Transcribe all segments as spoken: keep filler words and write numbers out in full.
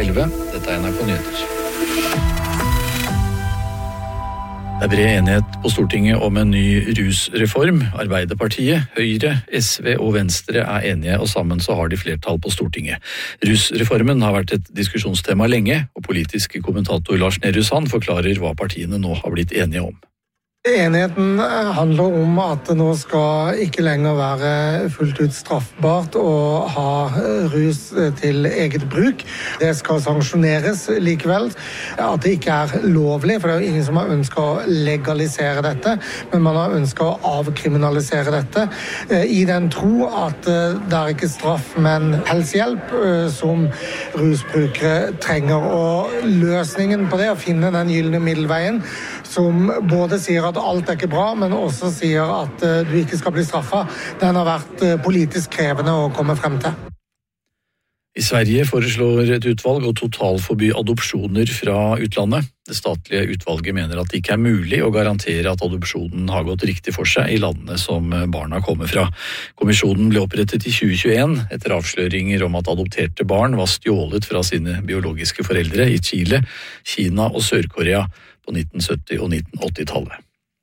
elleve. Dette er N R K Nyheter. Det er bred enighet på Stortinget om en ny rusreform. Arbeiderpartiet, Høyre, S V og Venstre er enige, og sammen så har de flertall på Stortinget. Rusreformen har vært et diskusjonstema lenge, og politisk kommentator Lars Nehru Sand forklarer hva partiene nå har blitt enige om. Enigheten handler om at det nå skal ikke lenger være fullt ut straffbart å ha rus til eget bruk. Det skal sanksjoneres likevel. At det ikke er lovlig, for det er jo ingen som har ønsket å legalisere dette, men man har ønsket å avkriminalisere dette, i den tro at det er ikke straff, men helsehjelp som rusbrukere trenger. Og løsningen på det, å finne den gyllene middelveien, som både sier at alt er ikke bra, men også sier at uh, du ikke skal bli straffet, den har vært uh, politisk krevende å komme frem til. I Sverige foreslår et utvalg å totalforby adopsjoner fra utlandet. Det statlige utvalget mener at det ikke er mulig å garantere at adopsjonen har gått riktig for seg i landene som barna kommer fra. Kommisjonen ble opprettet i tjue tjueen etter avsløringer om at adopterte barn var stjålet fra sine biologiske foreldre i Chile, Kina og Sør-Korea på nitten sytti- og nitten åtti-tallet.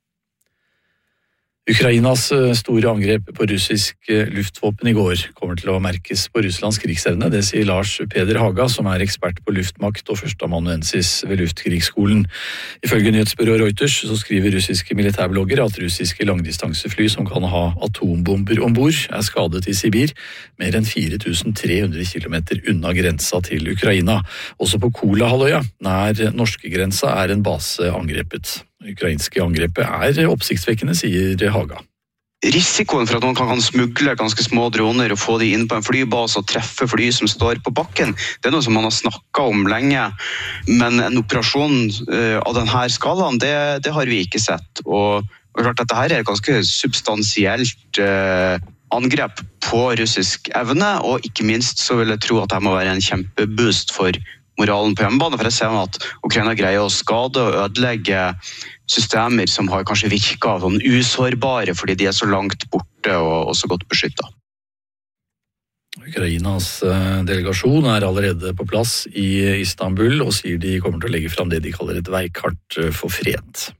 Ukrainas store angrep på russisk luftvåpen i går kommer til å merkes på Russlands krigsevne, det sier Lars Peder Haga, som er ekspert på luftmakt og førsteamanuensis ved Luftkrigsskolen. Ifølge nyhetsbyrået Reuters så skriver russiske militærblogger at russiske langdistansefly som kan ha atombomber ombord er skadet i Sibir, mer enn fire tusen tre hundre kilometer unna grensa til Ukraina. Også på Kolahalvøya, nær norske grensa, er en base angrepet. Det ukrainske angrepet er oppsiktsvekkende, sier Haga. Risikoen for at noen kan smugle ganske små droner og få de inn på en flybase og treffe fly som står på bakken, det er noe som man har snakket om lenge, men en operasjon av denne skalaen, det, det har vi ikke sett. Og, og klart at dette er et ganske substansielt eh, angrep på russisk evne, og ikke minst så vil jeg tro at det må være en kjempeboost for moralen på hjemmebane, for jeg ser at Ukraina greier å skade og ødelegge systemer som har kanskje virket sånn usårbare, fordi de er så langt borte og, og så godt beskyttet. Ukrainas delegasjon er allerede på plass i Istanbul og sier de kommer til å legge fram det de kaller et veikart for fred.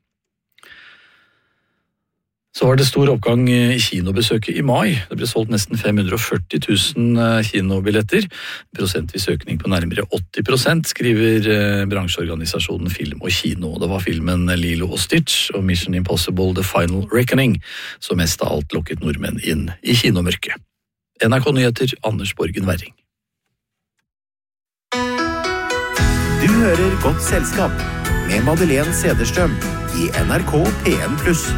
Så var det stor oppgang i kinobesøket i mai. Det ble solgt nesten fem hundre og førti tusen kinobilletter. Prosentvis økning på nærmere åtti prosent, skriver bransjeorganisasjonen Film og Kino. Det var filmen Lilo og Stitch og Mission Impossible The Final Reckoning som mest av alt lokket nordmenn inn i kinomørket. N R K Nyheter, Anders Borgen Werring. Du hører Godt selskap med Madeleine Cederstrøm i N R K P en pluss.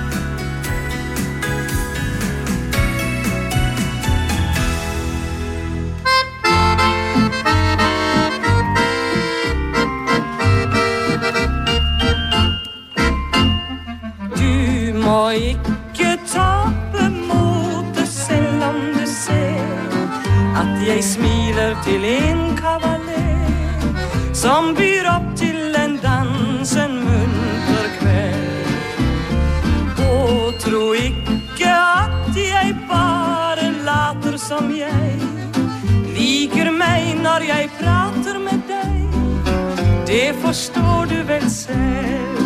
Må ikke tape motet selv om du ser at jeg smiler til en kavaler som byr opp til en dans en munter kveld. Og tro ikke at jeg bare later som jeg liker meg når jeg prater med deg. Det forstår du vel selv.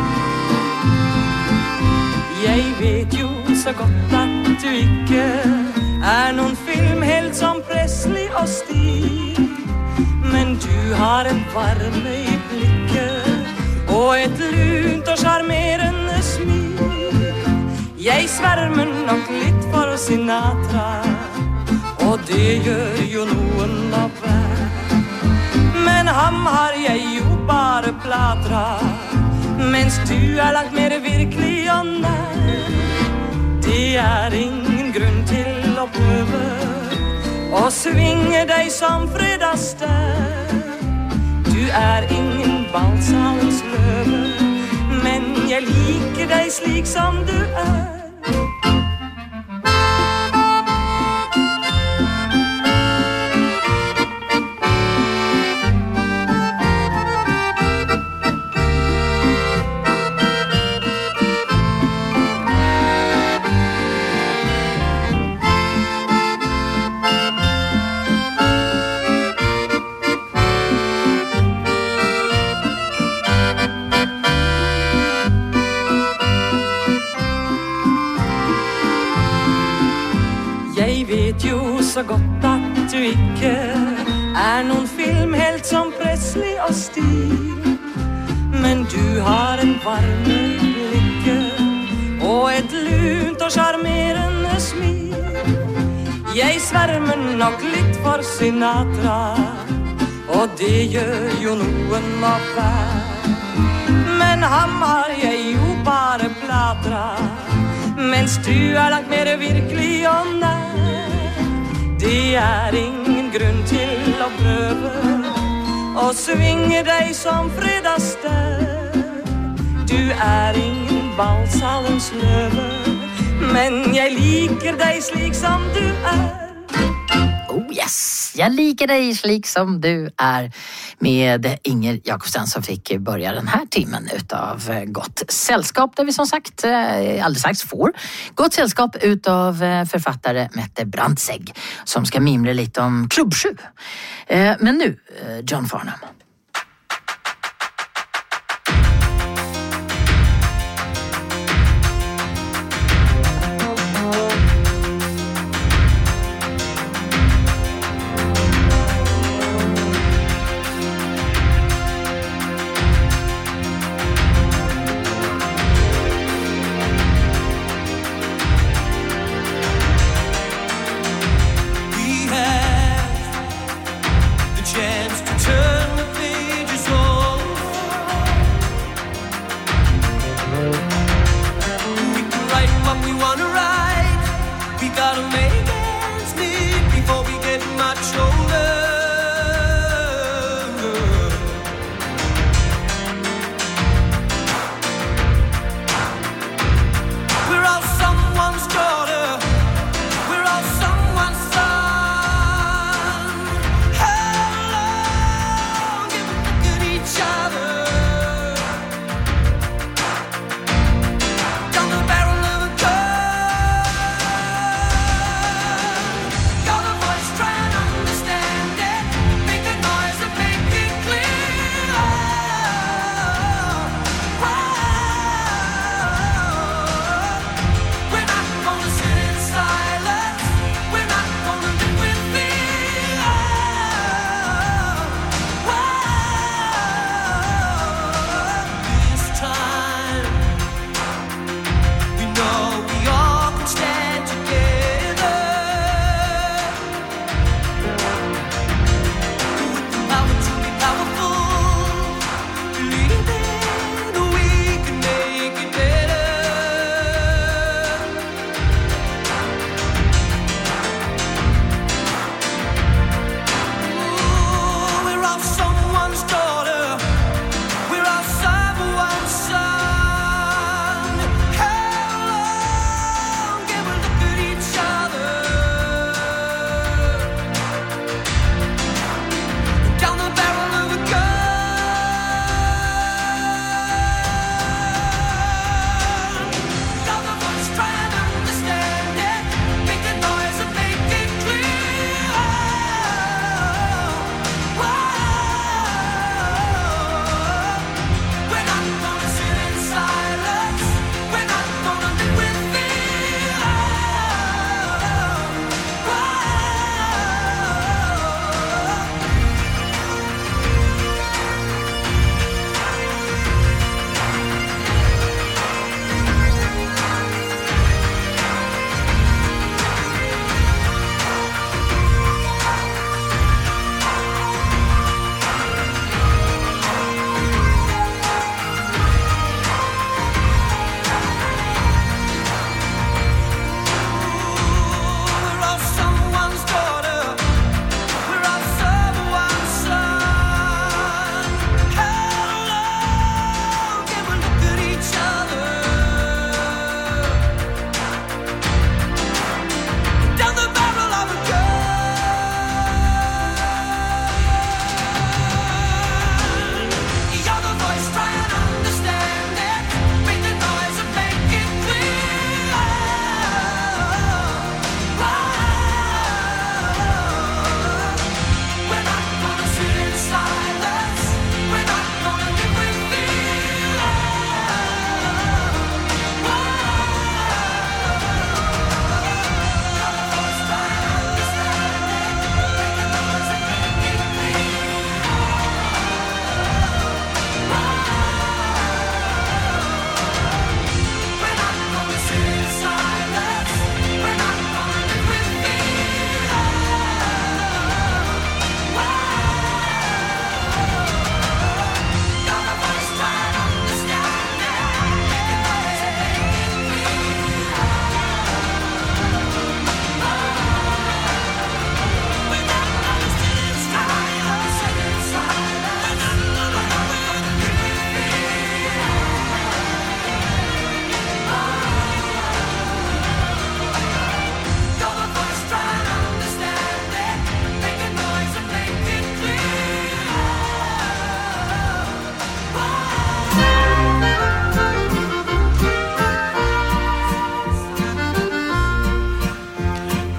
Jeg vet jo så godt at du ikke er noen filmhelt som Presley og Steve, men du har en varme i blikket og et lunt og charmerende smil. Jeg svermer nok litt for Sinatra, og det gjør jo noen av hver. Men ham har jeg jo bare platra, mens du er langt mer virkelig og nær. Det er ingen grunn til å prøve å svinge deg som fredagsstær. Du er ingen balsalens løve, men jeg liker deg slik som du er. så godt at du ikke er noen filmhelt som Presley og Stil. Men du har en varme i blikket og et lunt og charmerende smil. Jeg svermer nok litt for Sinatra, og det gjør jo noen av hver. Men ham har jeg jo bare platra, mens du er langt mer virkelig og nær. Det er ingen grunn til å prøve å svinge deg som fredagsstær. Du er ingen ballsalens løve, men jeg liker deg slik som du er. Oh yes, jag liker dig slik som du är, med Inger Jakobsen som fick börja den här timmen utav Gott sällskap, där vi som sagt alldeles strax får Gott sällskap utav författare Mette Brandsegg som ska mimra lite om Klubb sju. Men nu John Farnham. Chance to turn the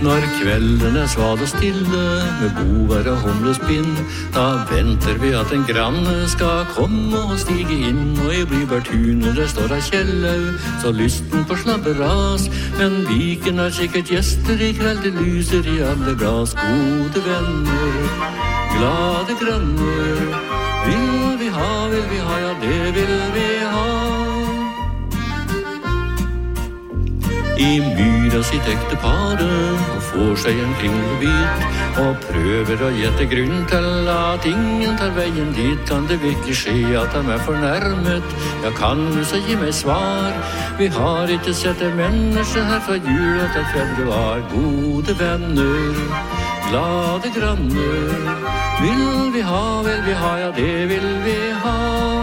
Når kvelden er sval og stille, med bover og humlespinn, da venter vi at en granne skal komme og stige inn, og i Blybergtunet det står av Kjellau, så lysten på slabberas. Men viken er sikkert gjester i kveld, det lyser i alle glas. Gode venner, glade granner, vil vi ha, vil vi ha, ja det vil vi ha. I myra sitt ekte pare, og får seg en kringlebit, og prøver å gjette grunn til at ingen tar veien dit. Kan det virkelig skje at de er fornærmet? Ja, kan du så gi meg svar? Vi har ikke sett det menneske her fra jul til februar. Gode venner, glade granner, vil vi ha, vil vi ha, ja det vil vi ha.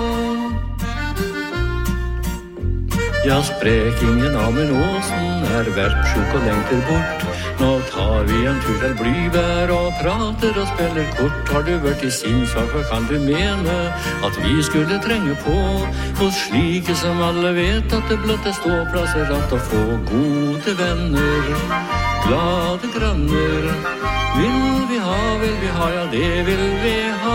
Ja, sprekingen av min åsen er verpsjuk og lengter bort. Nå tar vi en tur til Blybær og prater og spiller kort. Har du vært i sinnsvak, hva kan du mene at vi skulle trenge på? Hos slike som alle vet at det blott er ståplasser at å få. Gode venner, glade granner, vil vi ha, vil vi ha, ja det vil vi ha.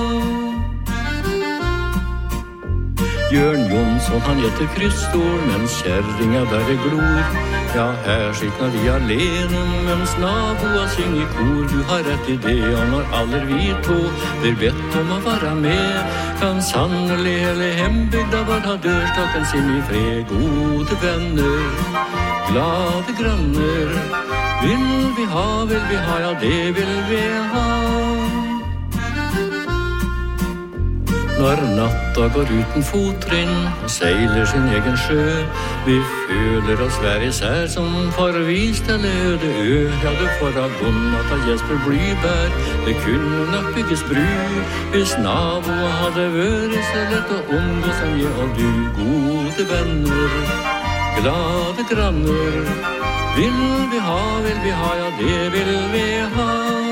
Jørn Jonsson han gjetter kryssord, mens kjerringa bare glor. Ja, her sitter vi alene, mens naboa synger i kor. Du har rett i det, og når aller vi to blir bedt om å være med, kan sannelig hele hembygda bare ha dørstokken sin i fred. Gode venner, glade granner, vil vi ha, vil vi ha, ja det vil vi ha. Når natta går uten fottrinn og seiler sin egen sjø, vi føler oss hver især som forvist eller øde ø. Ja, du får ha godnatt av Jesper Blybær, det kunne nok bygges bru, hvis naboa hadde vært så lett å omgå som jeg og du. Gode venner, glade granner, vil vi ha, vil vi ha, ja det vil vi ha.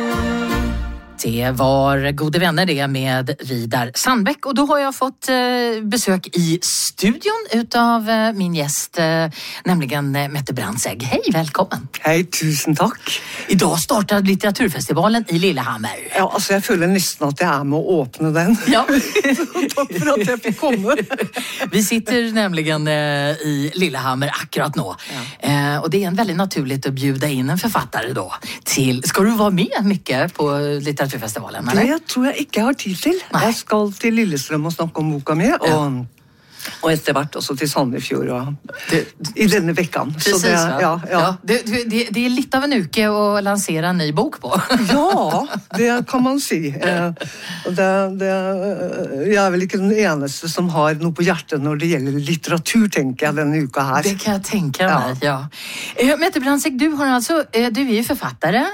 Det var Gode vänner det med Vidar Sandbäck, och då har jag fått eh, besök i studion utav eh, min gäst, eh, nämligen eh, Mette Brandtzæg. Hej, välkommen. Hej, tusen tack. Idag startar litteraturfestivalen i Lillehammer. Ja, alltså jag føler nästan att jag är med att öppna den. Ja. Tack för att jag fick komma. Vi sitter nämligen eh, i Lillehammer akkurat nu. Ja. Eh, och det är en väldigt naturligt att bjuda in en författare då till. Ska du vara med mycket på litteraturfestivalen, eller? Det jag tror jag inte har tid till. Nej. Jag ska till Lillestrøm och snacka om boka med, och ja. Og etter hvert også til Sandefjord og det, i denne veckan. Precis, så det, ja, ja. Ja, det, det, det är lite av en uke att lansera en ny bok på. Ja, det kan man si. Det, det, jeg er vel ikke den eneste som har noe på hjertet når det gjelder litteratur, tenker jeg, denne uka her. Det kan jag tänka mig, ja. ja. Mette Brandtzæg, du har alltså, du är ju författare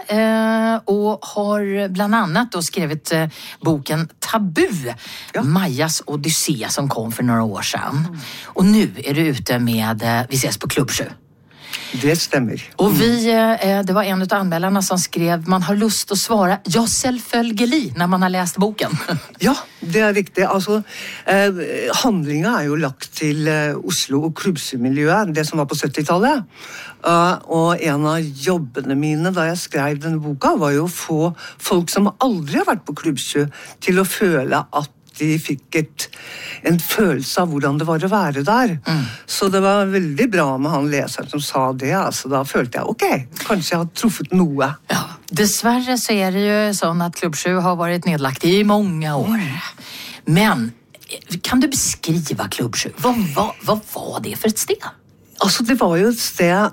och har bland annat då skrivit boken Tabu, ja. Majas Odyssé, som kom för några år sedan. Mm. Och nu är du ute med Vi ses på Klubb sju. Det stämmer. Och vi, det var en av anmälarna som skrev, man har lust att svara ja, selvfølgelig när man har läst boken. Ja, det är riktigt. Alltså, eh, handlingen är ju lagt till eh, Oslo och klubbsmiljøet, det som var på syttitallet. Uh, og en av jobbene mine da jeg skrev denne boka var jo å få folk som aldri har vært på klubbsjø til å føle at de fikk et, en følelse av hvordan det var å være der. Mm. Så det var veldig bra med han leseren som sa det. Altså, da følte jeg, ok, kanskje jeg har truffet noe. Ja, dessvärre så är det ju sånn att Klubb sju har varit nedlagt i många år. Mm. Men kan du beskriva Klubb sju? Vad, vad, vad var det för ett sted? Altså, det var jo et sted,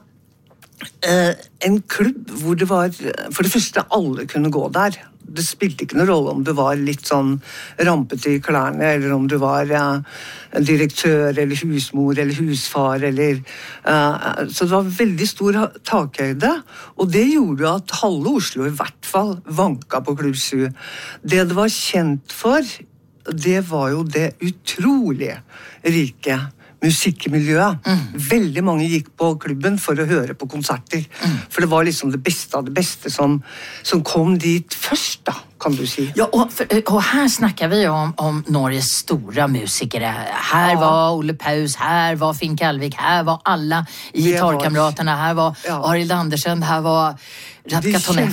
eh, en klubb hvor det var, for det første, alle kunne gå der. Det spilte ikke noen rolle om du var litt sånn rampete i klærne, eller om du var uh, direktør, eller husmor, eller husfar, eller... Uh, så det var veldig stor takhøyde, og det gjorde at halve Oslo i hvert fall vanka på Klubb sju. Det det var kjent for, det var jo det utrolig rike musikkmiljøet. Mm. Veldig mange gikk på klubben for å høre på konserter. Mm. For det var liksom det beste av det beste som, som kom dit først, da, kan du si. Ja, och, för, och här snackar vi om, om Norges stora musiker. Här ja. var Olle Paus, här var Finn Kalvik, här var alla i Torkamraterna, här var ja. Arild Andersen, här var de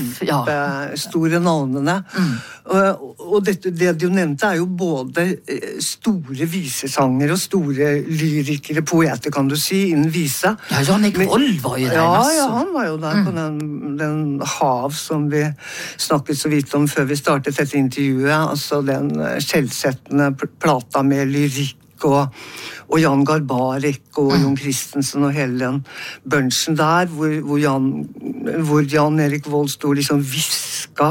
kjempestore navnene. Mm. Og, og dette, det du nevnte er jo både store visesanger og store lyrikere, poeter kan du si, innen vise. Ja, Jannik Vold var jo der. Ja, ja, han var jo der mm. på den, den hav som vi snakket så vidt om før vi startet dette intervjuet. Altså den skjellsettende plata med lyrikk og, og Jan Garbarek og mm. Jon Christensen og hele den bunchen der, hvor, hvor, Jan, hvor Jan Erik Vold stod liksom viska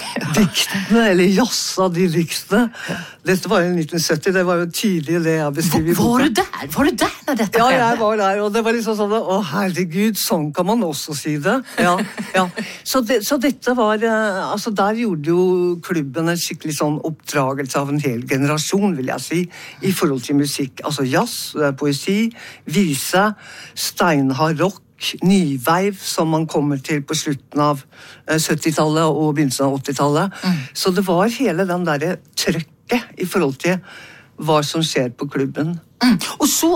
diktene, eller jassa de diktene. Dette var jo nitten sytti, det var jo tidlig det jeg beskriver i boka. Var du der? Var du der når dette skjedde? Ja, jeg var der, og det var liksom sånn, å herregud, sånn kan man også si det. Ja, ja. Så, det, så dette var, altså der gjorde jo klubben en skikkelig sånn oppdragelse av en hel generasjon, vil jeg si, i forhold til musikk, altså jazz, poesi, vise, steinhard rock, nyveiv, som man kommer til på slutten av syttitallet og begynnelsen av åttitallet. Mm. Så det var hele den der trøkket i forhold til hva som skjer på klubben. Mm. Og så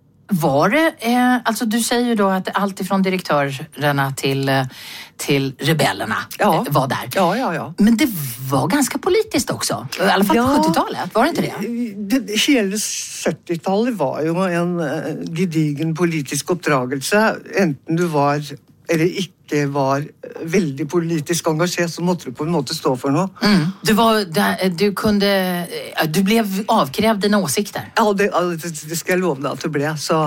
var det, eh, alltså du säger ju då att allt ifrån direktörerna till, till rebellerna ja. var där. Ja, ja, ja. Men det var ganska politiskt också, i alla fall ja, på sjuttiotalet, var det inte det? det hele syttitallet var jo en uh, gedigen politisk oppdragelse, enten du var eller ikke var veldig politisk engasjert, så måtte du på en måte stå for noe. Mm. Du, var, du, kunde, du blev avkrävd dina åsikter. Ja, det, det skal jeg love deg at det ble. Så,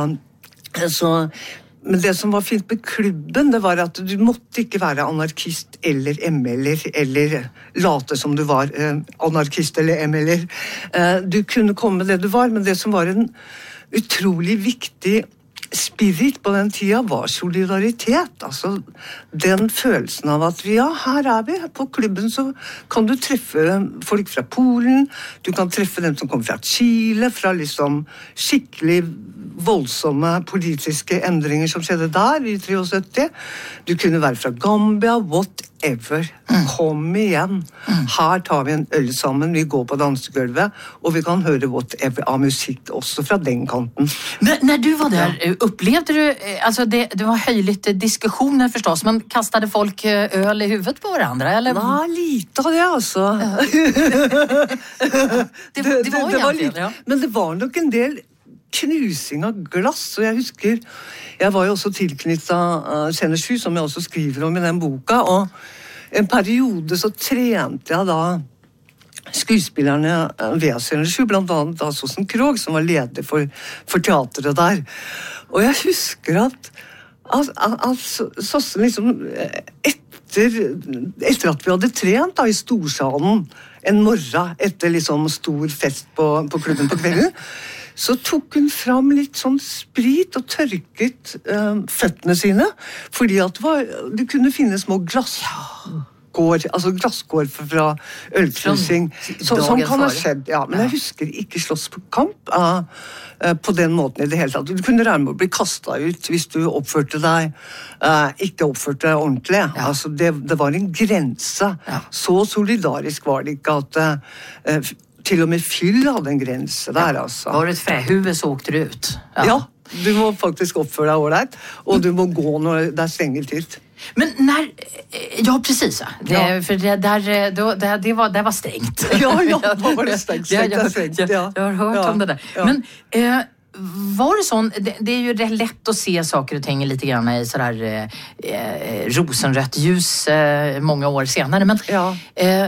så, men det som var fint med klubben, det var at du måtte ikke være anarkist eller M L-er, eller late som du var eh, anarkist eller M L-er. Eh, du kunne komme med det du var, men det som var en utrolig viktig spirit på den tida var solidaritet, altså den følelsen av at ja, her er vi, på klubben så kan du treffe folk fra Polen, du kan treffe dem som kommer fra Chile, fra liksom skikkelig voldsomme politiske endringer som skjedde der i syttitre. Du kunne være fra Gambia, whatever. Mm. Kom igjen. Mm. Her tar vi en øl sammen, vi går på dansegulvet, og vi kan høre whatever av musikk også fra den kanten. När, när du var där, ja. Upplevde du, alltså det, det var höjligt diskussioner förstås, men kastade folk öl i huvudet på varandra, eller? Ja, lite av det, altså. Ja. det, det, det var det, det var litt, ja. Men det var nok en del knusing av glass, og jeg husker, jeg var jo også tilknyttet uh, Scene sju, som jeg også skriver om i den boka, og en periode så trente jeg da skuespillerne ved Scene sju, blant annet da Sossen Krog, som var leder for, for teateret der. Og jeg husker at, at, at Sossen liksom etter, etter at vi hadde trent da i storsalen en morgen etter liksom stor fest på, på klubben på kvelden, så tok hun fram litt sånn sprit og tørket uh, føttene sine, fordi at det, var, det kunne finne små glasskår, altså glasskår fra ølknusing, så, som kan ha skjedd, ja, men jeg husker ikke slåss på kamp uh, uh, på den måten i det hele tatt. Du kunne regne med å bli kastet ut hvis du oppførte deg, uh, ikke oppførte deg ordentlig. Ja. Altså, det, det var en grense. Ja. Så solidarisk var det ikke at uh, til og med fyll hadde en grense der, altså. Var det et frähuvud så åkte du ut? Ja. Ja, du må faktisk oppføre deg ordentlig, og du må gå når det er stengt ut. Men när, ja precis, det, ja. För det, där, då, det, det, var, det var strängt. Ja, ja, då var det strängt. strängt, jag, strängt jag, ja. jag har hört ja. om det där. Ja. Men eh, var det sån, det, det är ju rätt lätt att se saker och ting lite grann i sådär eh, rosenrött ljus eh, många år senare. Men, ja. eh,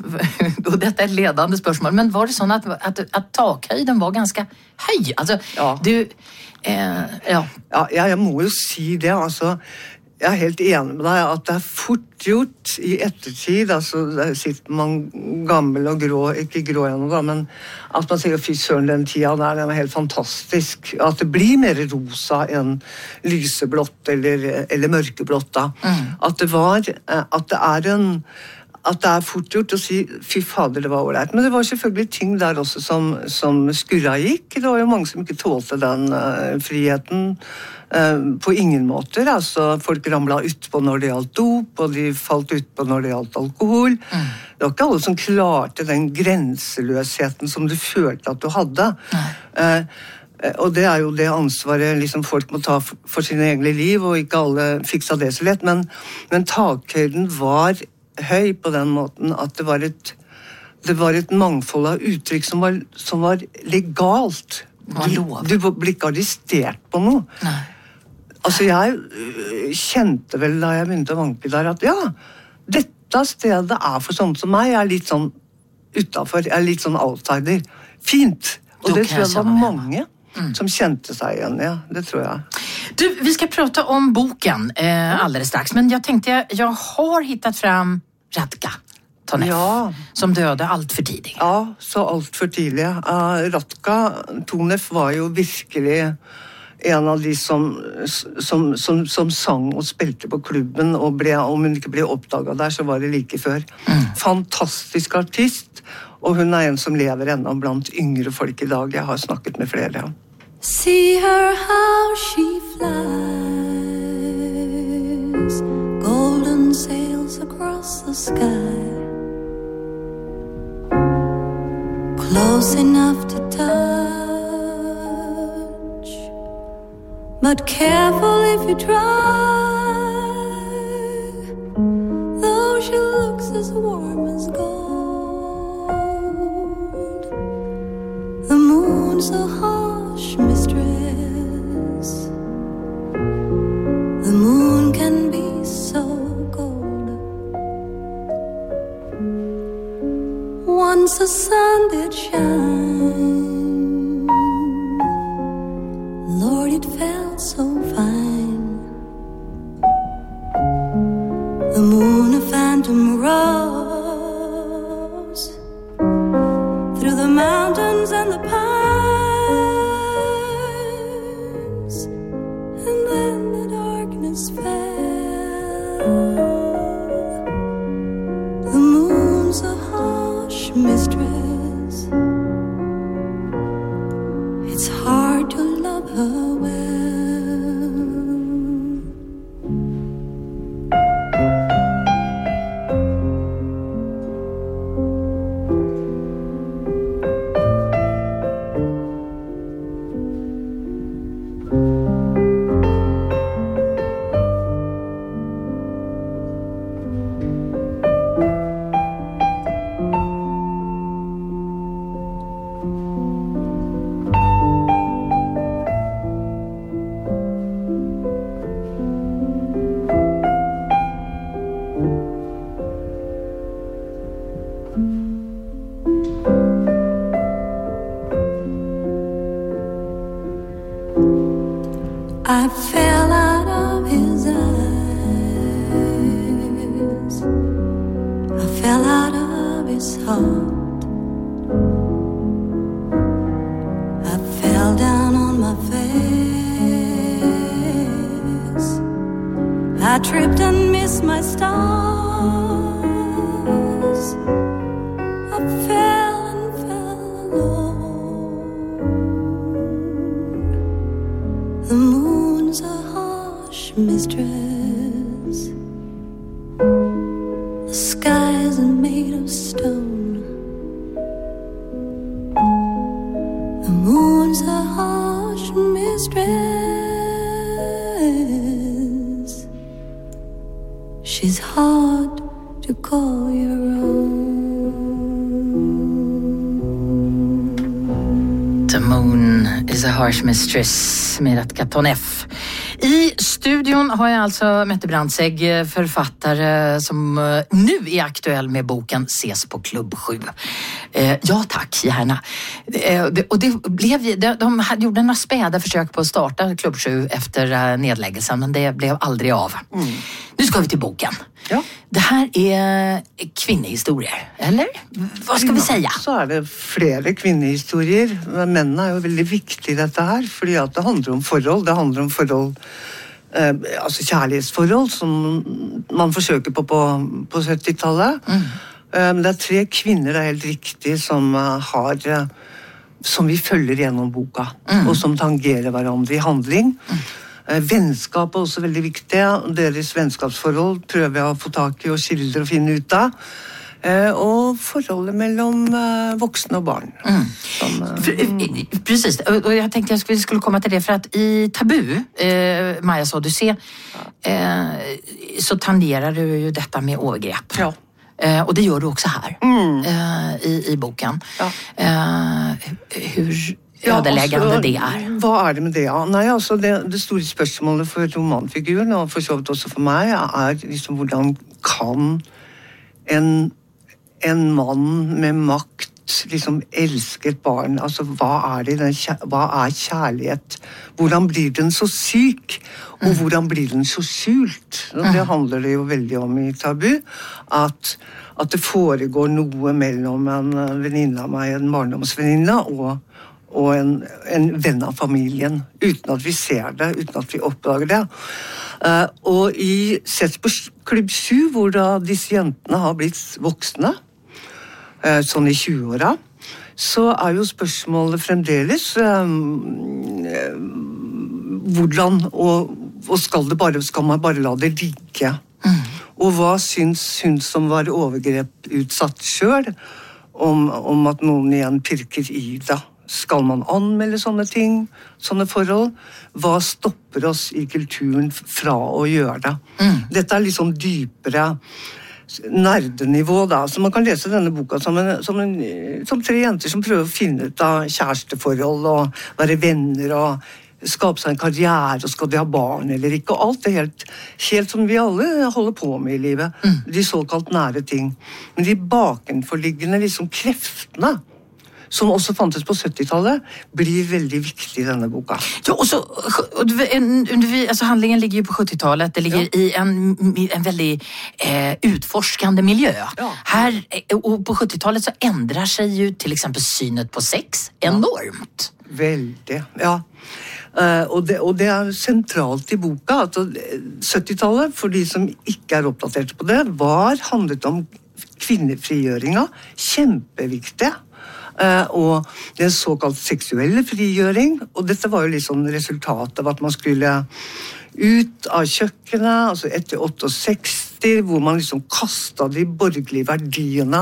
och detta är ett ledande spörsmål, men var det sån att, att, att takhöjden var ganska höj? Alltså, ja. du, eh, ja. Ja, jeg må jo si det, altså. Jeg er helt enig med deg at det er fort gjort i ettertid, altså der sitter man gammel og grå, ikke grå gjennom da, men at man sier, fy søren, den tida der, den var helt fantastisk, at det blir mer rosa enn lyseblått eller, eller mørkeblått da. Mm. At det var, at det er en, at det er fort gjort å si, fy fader, det var ålreit. Men det var selvfølgelig ting der også som, som skurra gikk. Det var jo mange som ikke tålte den uh, friheten uh, på ingen måter. Altså, folk ramlet utpå når det gjaldt dop, og de falt utpå når det gjaldt alkohol. Mm. Det var ikke alle som klarte den grenseløsheten som du følte at du hadde. Uh, Og det er jo det ansvaret liksom folk må ta for sine egne liv, og ikke alle fiksa det så lett, men, men takhøyden var høy på den måten at det var et, det var et mangfold av uttrykk som var, som var legalt. Du, du ble ikke arrestert på noe. Nei. Altså, jeg øh, kjente vel da jeg begynte å vanke der at ja, dette stedet er for sånn som meg. Jeg er litt sånn utenfor, jeg er litt sånn outsider. Fint! Og det tror jeg var mange mm. som kjente seg igjen, ja, det tror jeg. Du, vi ska prata om boken eh, alldeles strax, men jag tänkte jag, jag har hittat fram Radka Tonev, ja. som døde alt for tidlig. Ja, så alt for tidlig. Uh, Radka Tonev var jo virkelig en av de som, som, som, som sang og spilte på klubben, og ble, om hun ikke ble oppdaget der, så var det like før. Mm. Fantastisk artist, og hun er en som lever ennå blant yngre folk i dag. Jeg har snakket med flere, ja. See her how she flies, golden sails across the sky, close enough to touch, but careful if you try, though she looks as warm as gold, the moon's a harsh mistress, the moon can be so cold. Once the sun did shine, Lord, it felt so fine, the moon a phantom rose through the mountains and the pines. The moon's a harsh mistress, it's hard to love her well. I fell out of his eyes, I fell out of his heart, I fell down on my face, I tripped and missed my stars, I fell and fell alone. The moon's a harsh mistress, the skies are made of stone, the moon's a harsh mistress, she's hard to call your own. The moon is a harsh mistress med Radka Tonev. I studion har jag alltså Mette Brandtzæg, författare som nu är aktuell med boken Ses på Klubb sju. Eh, ja tack, gärna. Eh, och det blev, de, de gjorde några späda försök på att starta Klubb sju efter nedläggelsen, men det blev aldrig av. Mm. Nu ska vi till boken. Ja. Det här är kvinnehistorier, eller? Vad ska vi säga? Så er det flere kvinnehistorier. Mennene er jo veldig viktige i dette her, fordi at det handler om forhold. Det handler om forhold, eh, altså kjærlighetsforhold, som man forsøker på på, på syttitallet. Mm. Eh, det er tre kvinner, det er helt riktig, som har, som vi følger gjennom boka, mm. og som tangerer hverandre i handling. Mm. Vennskap er også veldig viktig. Deres vennskapsforhold prøver jeg å få tak i og skildre og finne ut av. Eh, och förhållandet mellan eh, vuxna och barn. Mm. Som, eh, Precis, och jag tänkte att vi skulle komma till det för att i Tabu, eh, Majas Odyssé, eh, så tangerar du ju detta med övergrepp. Ja. Eh, och det gör du också här mm. eh, i, i boken. Ja. Eh, hur ödeläggande ja, det är. Vad är det med det? Ja, nej, alltså det, det store spørsmålet for romanfiguren, og for så vidt også for meg, er liksom hvordan kan en, en mann med makt liksom elske et barn? Altså, hva er det, den, hva er kjærlighet? Hvordan blir den så syk? Og hvordan blir den så skjult? Og det handler det jo veldig om i Tabu, at, at det foregår noe mellom en venninne av meg, en barndomsvenninne, og og en, en venn av familien, uten at vi ser det, uten at vi oppdager det. Uh, og i sett på Klubb sju, hvor da disse jentene har blitt voksne, uh, sånn i tjue-åra, så er jo spørsmålet fremdeles um, hvordan, og, og skal, det bare, skal man bare la det ligge? Mm. Og hva syns hun som var overgrep utsatt selv, om, om at noen igjen pirker i det? Skal man anmelde sånne ting, sånne forhold? Hva stopper oss i kulturen fra å gjøre det? Mm. Dette er litt sånn dypere nerdenivå da, så man kan lese denne boka som, en, som, en, som tre jenter som prøver å finne ut av kjæresteforhold og være venner og skape seg en karriere, og skal de ha barn eller ikke, og alt det helt, helt som vi alle holder på med i livet, mm. de såkalt nære ting. Men de bakenforliggende liksom kreftene, som også fantes på syttitallet, blir väldigt viktig i denna boka. Ja, och så en, alltså handlingen ligger ju på sjuttiotalet. Det ligger ja. i en, en väldigt eh, utforskande miljö. Ja. Här, och på sjuttiotalet så ändrar sig ju till exempel synet på sex enormt. Ja. Väldigt, ja. Uh, og, det, og det er sentralt i boka at syttitallet, for de som ikke er oppdatert på det, var handlet om kvinnefrigjøringa, kjempeviktig. Uh, og den såkalt seksuelle frigjøring, og dette var jo liksom resultatet av at man skulle ut av kjøkkenet, altså etter sekstiåtte, hvor man liksom kastet de borgerlige verdiene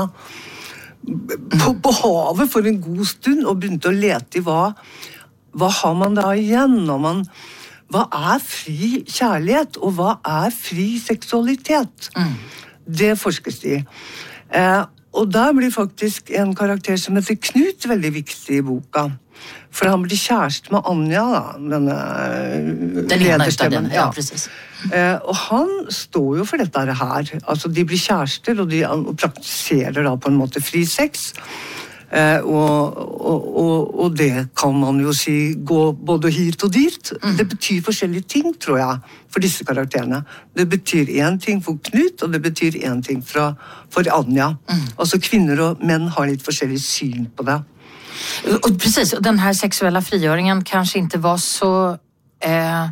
på, på havet for en god stund, og begynte å lete i hva, hva har man da igjen, og man, hva er fri kjærlighet, og hva er fri seksualitet? Mm. Det forskes de. Uh, Og der blir faktisk en karakter som heter Knut veldig viktig i boka. For han blir kjæreste med Anja, da, denne den lederstemmen. Ja, precis. Eh, og han står jo for dette her. Altså, de blir kjærester, og de og praktiserer da på en måte fri sex. Eh, og, og, og, og det kan man jo si gå både hit og dit. Mm. Det betyr forskjellige ting, tror jeg, for disse karakterene. Det betyr en ting for Knut, og det betyr en ting fra, for Anja. Mm. Altså kvinner og menn har litt forskjellig syn på det. Och precis, och den här sexuella frigöringen kanske inte var så eh,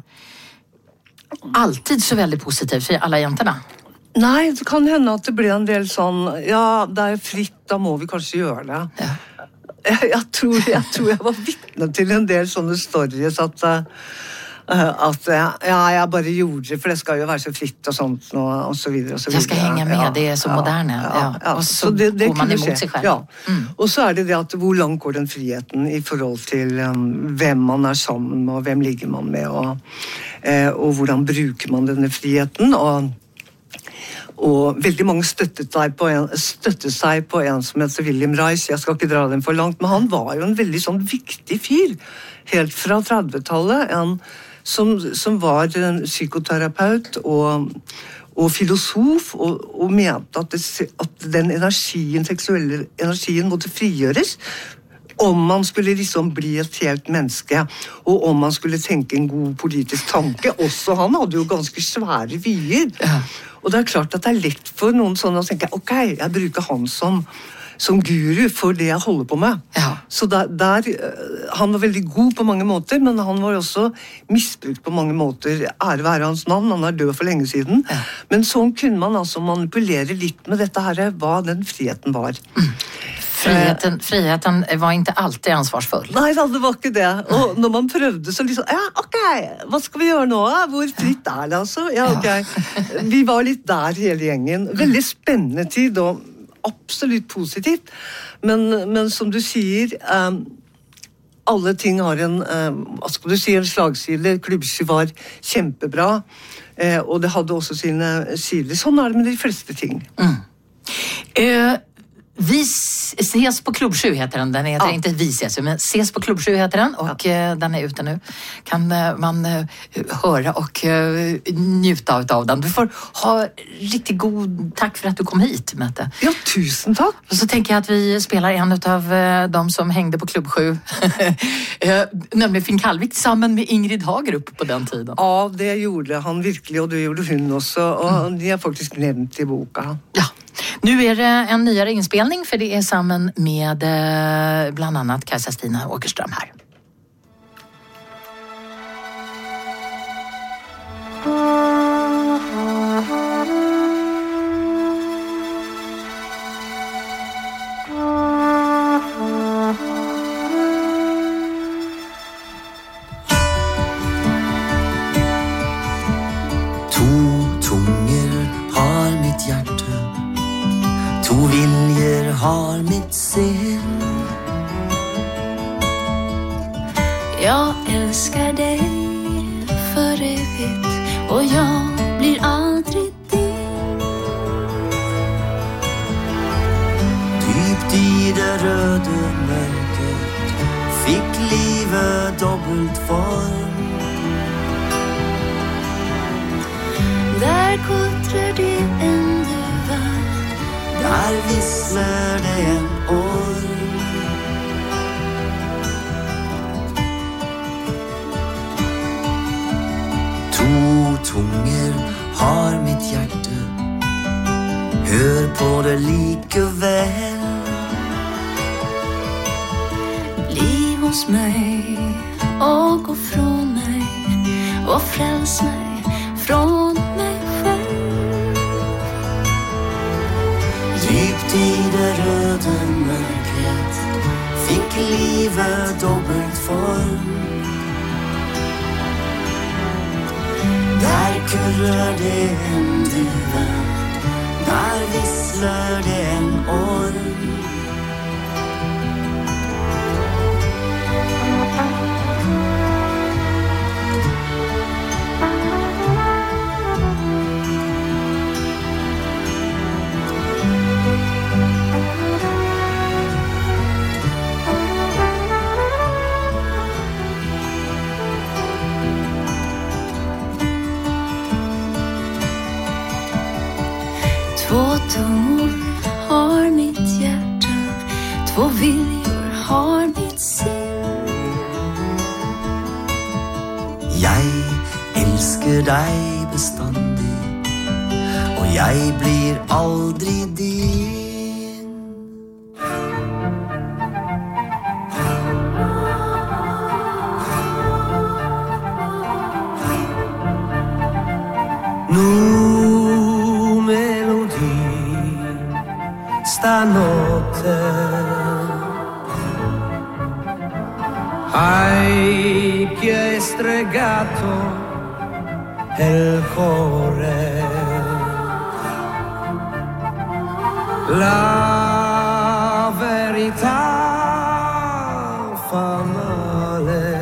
alltid så väldigt positiv för alla jäntorna. Nej, det kan hända att det blir en del sån, ja, det är fritt, då må vi kanske göra det. Ja. Jag, jag, tror, jag tror jag var vittne till en del sånne stories att, uh, att ja, jag bara gjorde det, för det ska ju vara så fritt och sånt och, och så vidare. Och så vidare. Jag ska hänga med, ja, det är så ja, moderna. Ja, ja. Ja. Och så, så det, det går man emot sig själv. Ja. Mm. Och så är det det att hvor långt går den friheten i forhold till um, vem man är sammen med och vem ligger man med och, uh, och hvordan bruker man denne friheten och Og veldig mange støttet seg, på en, støttet seg på en som heter William Reich. Jeg skal ikke dra den for langt, men han var jo en veldig sånn viktig fyr. Helt fra trettitallet. En som, som var en psykoterapeut og, og filosof, og, og mente at, det, at den energien, seksuelle energien måtte frigjøres. Om man skulle liksom bli et helt menneske, og om man skulle tenke en god politisk tanke. Også han hadde jo ganske svære vyer. Ja. Og det er klart at det er lett for noen sånne å tenke, ok, jeg bruker han som, som guru for det jeg holder på med. Ja. Så der, der, han var veldig god på mange måter, men han var også misbrukt på mange måter. Ære være hans navn, han er død for lenge siden. Ja. Men sånn kunne man altså manipulere litt med dette her, hva den friheten var. Mm. Friheten, friheten var inte alltid ansvarsfull. Nej, det var inte det. Och när man prövde så liksom, ja, okej, okay, vad ska vi göra nu? Hvor fritt är det alltså? Ja, okej. Okay. Vi var lite där hela gängen. Väldigt spännande tid då. absolutt positivt. Men, men som du sier, um, alle ting har en, um, hva skal du si, en slagside. Klubbsky var kjempebra, uh, og det hadde også sine sider. Sånn er det med de fleste ting. Mm. Uh, vi ses på Klubb sju heter den. Den heter ja. Inte Vi ses, men Ses på Klubb sju heter den. Och ja. uh, den är ute nu. Kan uh, man uh, höra och uh, njuta av den. Du får ha riktigt god tack för att du kom hit, Mette. Ja, tusen tack. Och så tänker jag att vi spelar en av uh, de som hängde på Klubb sju. uh, nämligen Finn Kalvik tillsammans med Ingrid Hagerup på den tiden. Ja, det gjorde han virkelig, och det gjorde hun också. Och mm. de har faktiskt nämnt i boka. Ja. Nu är det en nyare inspelning, för det är samman med eh, bland annat Kajsa-Stina Åkerström här. To tunger har mitt hjärta, to viljer har mitt sen. Jag älskar dig för evigt, och jag blir aldrig din. Dypt i det röda mörkret fick livet dubbelt form. Där kottrar det en duva, där visslar det en orm. To tunger har mitt hjärta, hör på det lika väl. Bliv hos mig och gå från mig, och fräls mig från mig själv. Djupt i det röda mörkret fick livet dubbelt form. Där kurrar det en duva, där visslar det en orm. Två tungor har mitt hjärta, två viljor har mitt sinn. Jag älskar dig bestandig, och jag blir aldrig din. Nu melodi stanotte, hai che stregato il cuore. La verità fa male,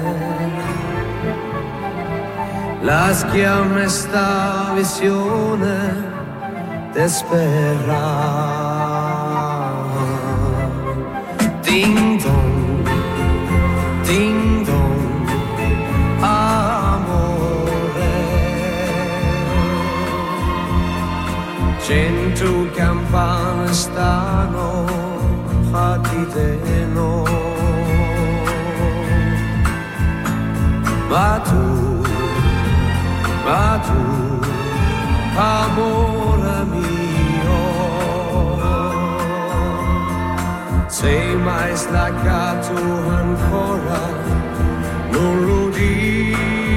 la schiama sta visione despera. Ding dong, ding dong, amore. Cento campane stanno fatiteno, ma tu, ma tu, amore mio, sei mai staccato ancora, non lo dico.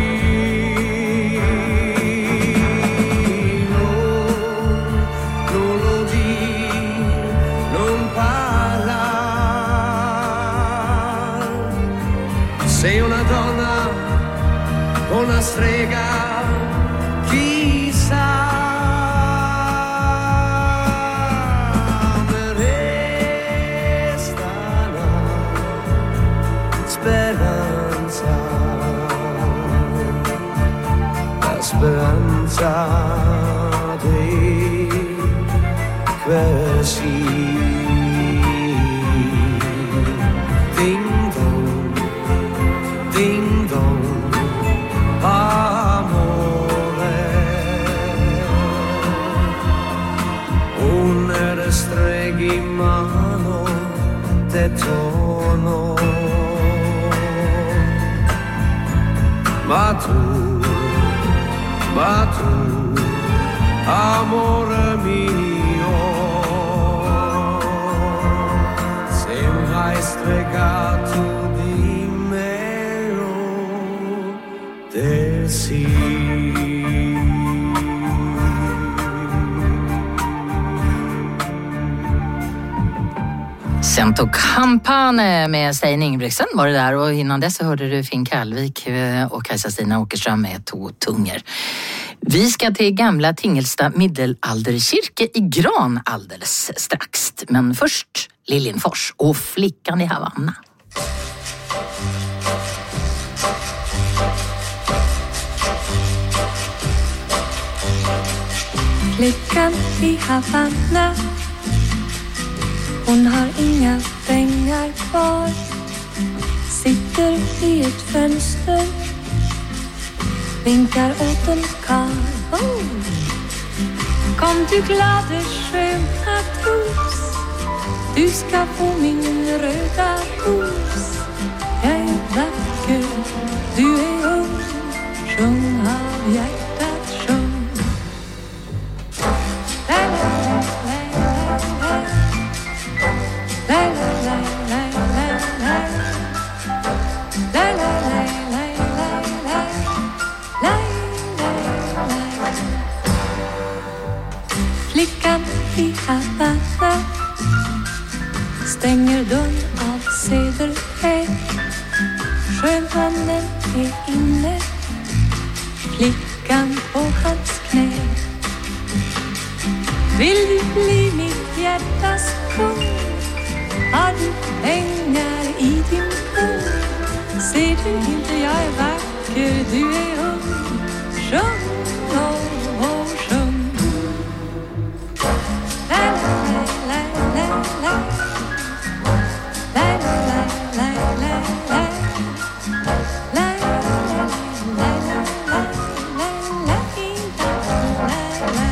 Sei una donna, una strega, chissà. kvällstid. Ding dong, ding dong, amore. Un streghi in mano te tono. Ma tu, ma tu, amore mio, se hai stregato di me, oh, del sì. Sento Campane med Stein Ingebrigtsen var det där, och innan dess så hörde du Finn Kallvik och Kajsa-Stina Åkerström med Två tunger. Vi ska till gamla Tingelsta middelalderkyrke i Gran alldeles strax. Men först Liljenfors och Flickan i Havanna. Flickan i Havanna, hon har inga pengar kvar, sitter i ett fönster, vinkar åt en karl. Oh. Kom du glade sköna tros, du ska få min röda ros. Jag är vacker, du är ung, sjung av hjärtat, sjung. Flickan i Havanna stänger dörren av cederhäck. Sjömannen är inne, flickan på hans knä. Vill du bli mitt hjärtas kung? Har du pengar i din pung? Ser du inte jag är vacker, du är ung? Sjung, oh, oh, sjung. La, la, la, la, la. La, la, la, la, la, la. La, la, la, la, la, la, la.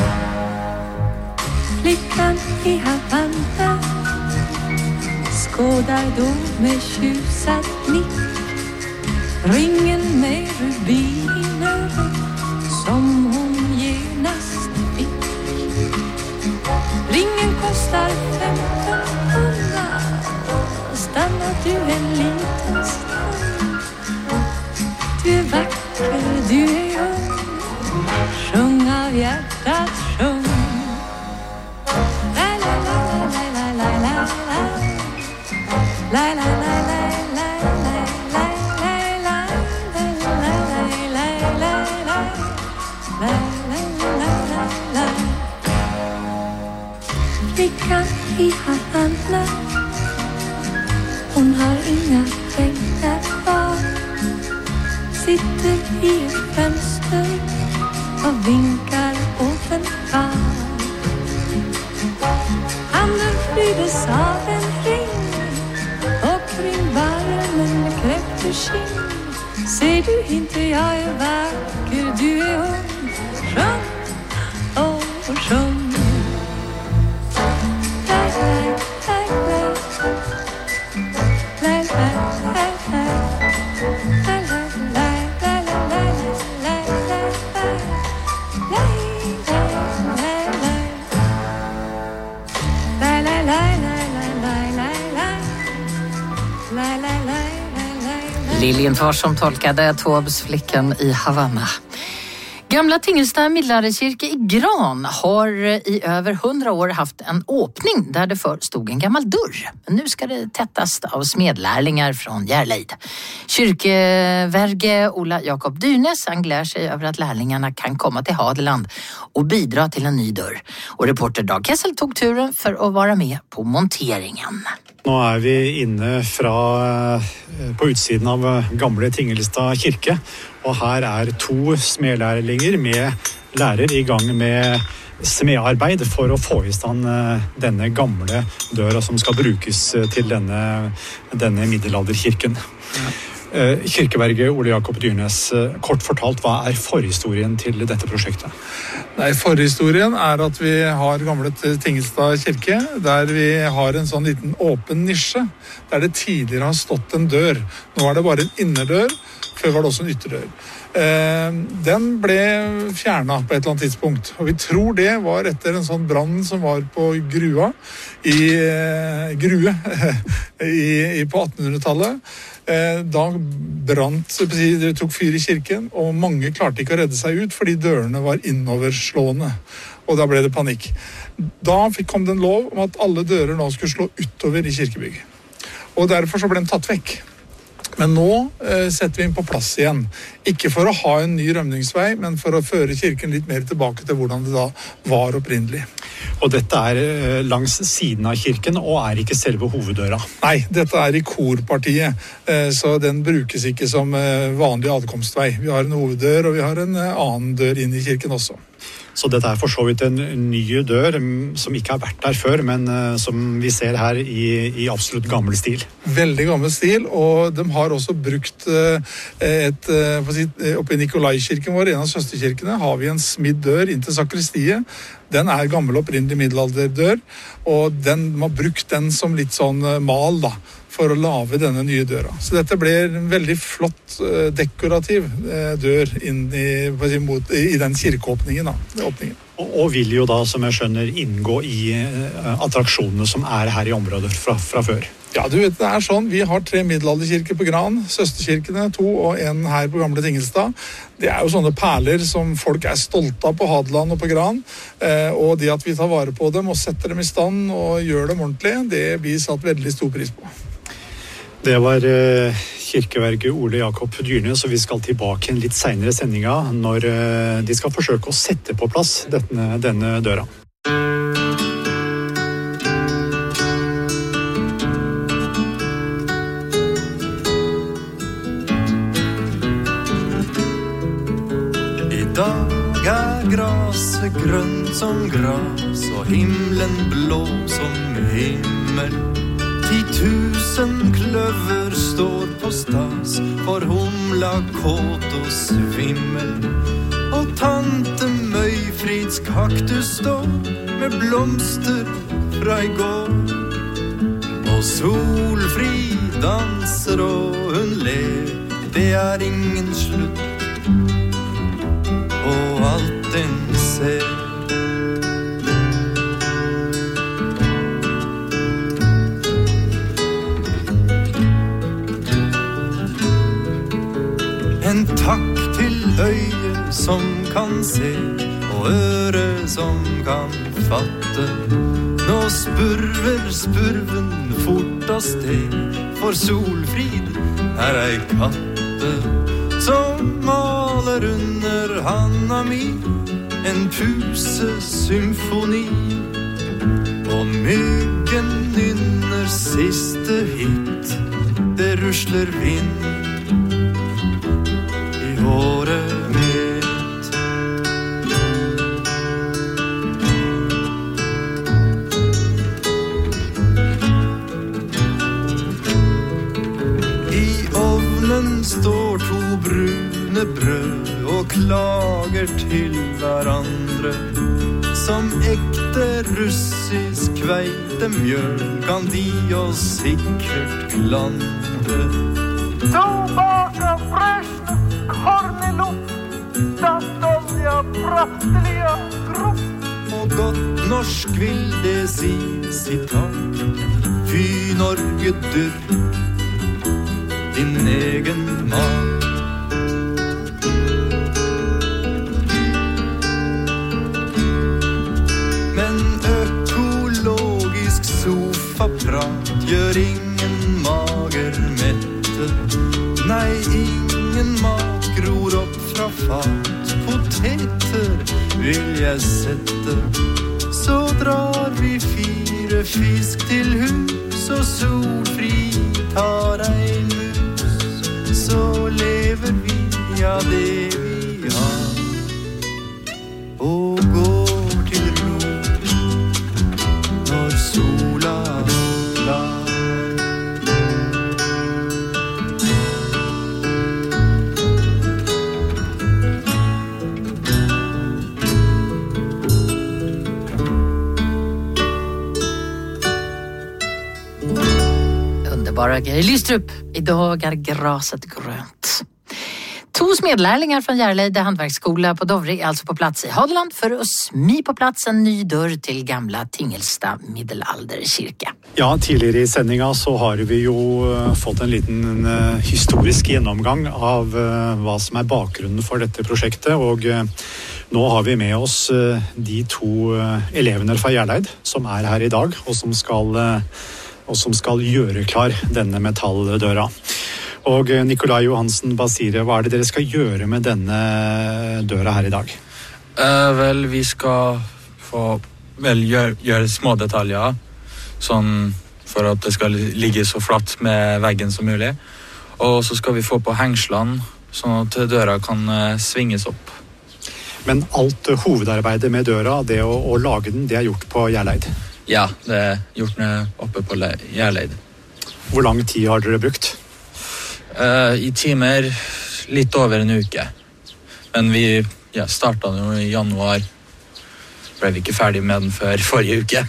Flickan i Havanna skådar då med tjusad blick ringen med rubiner som hon genast fick. Ringen kostar femton hundra, stannar du en liten stund. Du är vacker, du är ung, sjung av hjärtat, sjung. La la la la la la la la. La la la la la la la la la la la la. Flickan i Havanna, hon har inga pengar kvar, sitter i ett fönster och vinkar åt en karl. Handen flyddes av en ring och kring barmen kräfter skinn. Ser du inte jag är vacker, du är ung, sjung, oh, sjung. Liljenfors som tolkade Taubes Flickan i Havanna. Gamla Tingelsta middelalderkyrka i Gran har i över hundra år haft en öppning där det förr stod en gammal dörr. Men nu ska det tättas av smedlärlingar från Järleid. Kyrkevärge Ola Jakob Dynes anglar sig över att lärlingarna kan komma till Hadeland och bidra till en ny dörr. Och reporter Dag Kessel tog turen för att vara med på monteringen. Nu är vi inne fra, på utsiden av gamle Tingelsta kyrke, og her er to smedlærlinger med lærer i gang med smedarbeid for å få i stand denne gamle døra som skal brukes til denne, denne middelalderkirken. Kirkeverget Ole Jakob Dyrnes, kort fortalt, hva er forhistorien til dette prosjektet? Nei, forhistorien er at vi har gamle Tingelstad kirke, der vi har en sånn liten åpen nisje, der det tidligere har stått en dør. Nå er det bare en innerdør, før var det også en ytterdør. Den ble fjernet på et eller annet tidspunkt, og vi tror det var etter en sånn brann som var på Grua, i Grue, i, i på attenhundretallet. Da brant, det tok fyr i kirken, og mange klarte ikke å redde seg ut fordi dørene var innoverslående, og da ble det panikk. Da kom det en lov om at alle dører nå skulle slå utover i kirkebygg, og derfor så ble den tatt vekk. Men nå eh, setter vi den på plass igjen. Ikke for å ha en ny rømningsvei, men for å føre kirken litt mer tilbake til hvordan det da var opprinnelig. Og dette er eh, langs siden av kirken, og er ikke selve hoveddøra? Nei, dette er i korpartiet, eh, så den brukes ikke som eh, vanlig adkomstvei. Vi har en hoveddør, og vi har en eh, annen dør inn i kirken også. Så dette er for så vidt en ny dør som ikke har vært der før, men uh, som vi ser her i, i absolutt gammel stil. Veldig gammel stil, og de har også brukt uh, et, uh, oppe i Nikolai-kirken vår, en av søsterkirkene, har vi en smidd dør inn til sakristiet. Den er gammel opprinnelig middelalderdør, og den, man har brukt den som litt sånn uh, mal da, for å lave denne nye døra. Så dette ble en veldig flott uh, dekorativ uh, dør inn i, mot, i den kirkeåpningen da. Åpningen. Og, og vil jo da, som jeg skjønner, inngå i uh, attraksjonene som er her i området fra, fra før. Ja, du vet, det er sånn, vi har tre middelalderkirker på Gran, søsterkirkene, to og en her på Gamle Tingelstad. Det er jo sånne perler som folk er stolte av på Hadeland og på Gran, eh, og det at vi tar vare på dem og setter dem i stand og gjør dem ordentlig, det blir satt veldig stor pris på. Det var uh, kirkeverget Ole Jakob Dyrnes, så vi skal tilbake en litt senere sendinga når uh, de skal forsøke å sette på plass denne, denne døra. I dag er graset grønt som gras og himlen blå som himmel. Ti tusen kløver står på stas, for humla kåt og svimmel. Og tante Møyfrids kaktus står med blomster fra i går. Og Solfri danser og hun ler, det er ingen slutt på alt den ser. En takk til øyet som kan se, og øre som kan fatte. Nå spurver spurven fort av sted, for Solfrid er ei katte som maler under handa mi en pusesymfoni. Og myggen nynner siste hit, det rusler vind håret mitt. I ovnen står to brune brød og klager til hverandre. Som ekte russisk kveitemjøl kan de oss sikkert klandre. To baka freshne korneluft, da stolja prastelige grupp. Og godt norsk vil det si sitat, fy Norge dyrk din egen mat. Men økologisk sofaprat gjør ingen mager mette. Nei, ingen mat gror opp fra fat. Poteter vil jeg sette. Så drar vi fire fisk til hus, og Solfri tar ei mus. Så lever vi av det vi har. underbara Geir Lystrup. Idag är graset grönt. Två smedlärlingar från Järleide hantverksskola på Dovre är alltså på plats i Hadeland för att smi på plats en ny dörr till gamla Tingelstad middelalderkirke. Ja, tidligere i sendinga så har vi jo fått en liten uh, historisk gjennomgang av uh, hva som er bakgrunnen for dette prosjektet, og uh, nå har vi med oss uh, de to uh, elevene fra Järleid som er her i dag, og som skal, uh, og som skal gjøre klar denne metalldøra. Og Nikolai Johansen Basire, hva er det dere skal gjøre med denne døra her i dag? Uh, vel, vi skal få vel gjøre, gjøre små detaljer, sånn for at det skal ligge så flatt med veggen som mulig. Og så skal vi få på hengslene, sånn at døra kan uh, svinges opp. Men alt uh, hovedarbeidet med døra, det å, å lage den, det er gjort på Järleid? Ja, det er gjort ned oppe på Järleid. Hvor lang tid har dere brukt? Uh, I timer litt over en uke. Men vi ja, startet jo i januar. Ble vi ikke ferdig med den før forrige uke.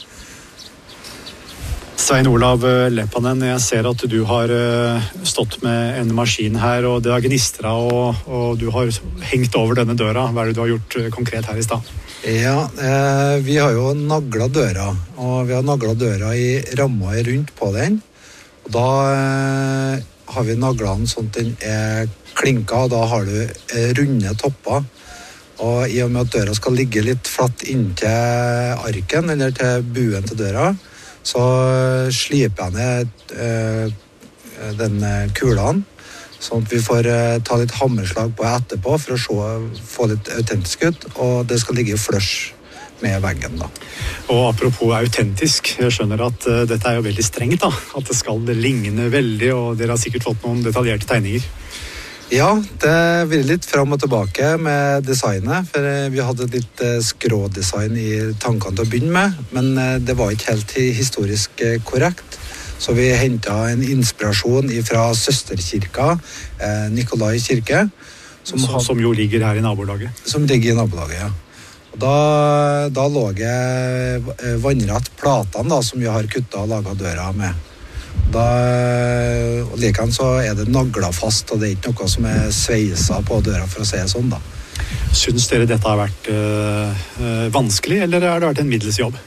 Svein Olav Leppanen, jeg ser at du har uh, stått med en maskin her, og det har gnistret, og, og du har hengt over denne døra. Hva er det du har gjort uh, konkret her i sted? Ja, eh, vi har jo naglet døra, og vi har naglet døra i ramma rundt på den. Og da eh, har vi naglet den sånn at den er klinka, og da har du eh, runde topper. Og i og med at døra skal ligge litt flatt inntil arken, eller til buen til døra, så sliper jeg ned eh, den kulene, sånn at vi får eh, ta litt hammerslag på etterpå for å se, få litt autentisk ut, og det skal ligge flush med veggen da. Og apropos autentisk, jeg skjønner at uh, dette er jo veldig strengt da, at det skal ligne veldig, og dere har sikkert fått noen detaljerte tegninger. Ja, det blir litt fram og tilbake med designet, for vi hadde litt uh, skrådesign i tankene til å begynne med, men uh, det var ikke helt historisk uh, korrekt. Så vi hentet en inspirasjon fra søsterkirka, uh, Nikolai kirke, som, som, som jo ligger her i nabolaget. Som ligger i nabolaget, ja. Og da, da lå jeg vannrett platene da, som vi har kuttet og laget døra med. Da, og likevel så er det naglet fast, og det er ikke noe som er sveiset på døra, for å si det sånn da. Syns dere dette har vært øh, vanskelig, eller har det vært en middels jobb?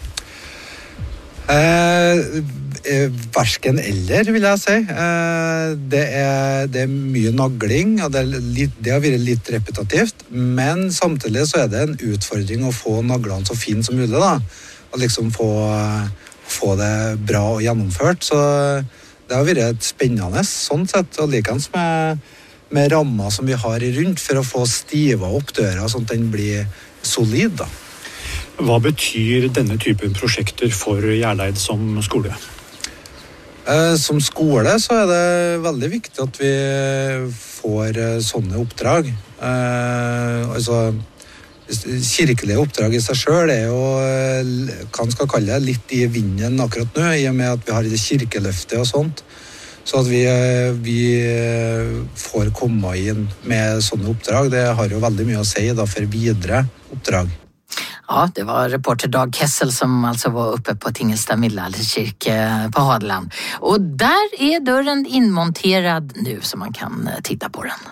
Eh, Versken eller, vil jeg si. Eh, det, er, det er mye nagling, og det, er litt, det har vært litt repetitivt, men samtidig så er det en utfordring å få naglene så fint som mulig, da. Og liksom få, få det bra og gjennomført. Så det har vært et spennende, sånn sett, og likens med, med rammer som vi har rundt, for å få stiva opp døra, sånn at den blir solid, da. Hva betyr denne typen prosjekter for Järleid som skole? Eh, som skole så er det veldig viktig at vi får sånne oppdrag. Eh, altså, kirkelige oppdrag i seg selv er jo, hva man skal kalle det, litt i vinden akkurat nå, i og med at vi har det kirkeløftet og sånt. Så at vi, vi får komme inn med sånne oppdrag, det har jo veldig mye å si da, for videre oppdrag. Ja, det var reporter Dag Kessel som alltså var uppe på Tingelstad middelalderkirke på Hadeland. Och där är dörren inmonterad nu så man kan titta på den.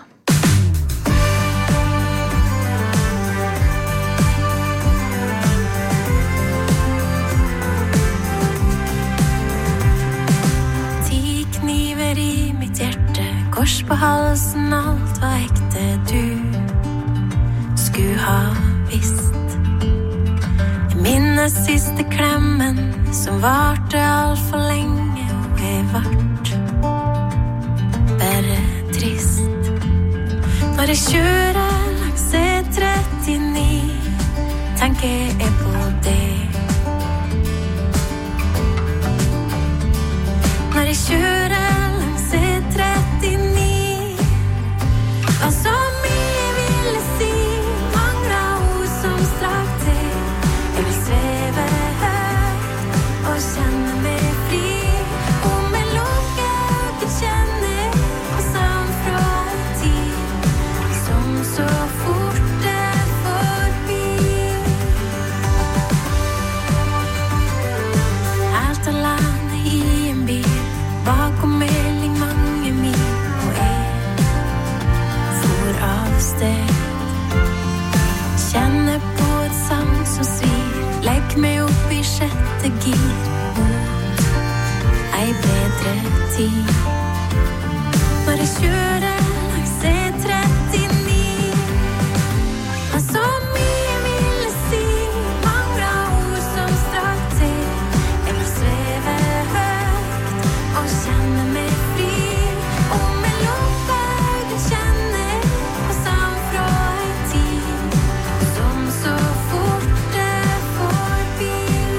Ti kniver i mitt hjerte, kors på halsen, allt var äkte du skulle ha visst. Minnes siste klemmen som varte alt for lenge og er vart bare trist. Når jeg kjører langs E trettini tenker jeg på det. Når jeg kjører langs E trettini og så mye jeg ville si, mangler ord som strakk til. Jeg vil sveve høyt og kjenne meg fri. Om jeg lukker og kjenner på savn fra en tid som så fort er forbi. Helt alene i en bil bak Fick mig upp i sjätte gir mot ei bedre tid. Bare kjøre langs E trettini. Han så mye ville si, mange ord som strakk til. Jeg vil sveve høyt og kjenne meg fri. Og med lukka øyne kjenner på sam fra ei tid som så fort det forbi.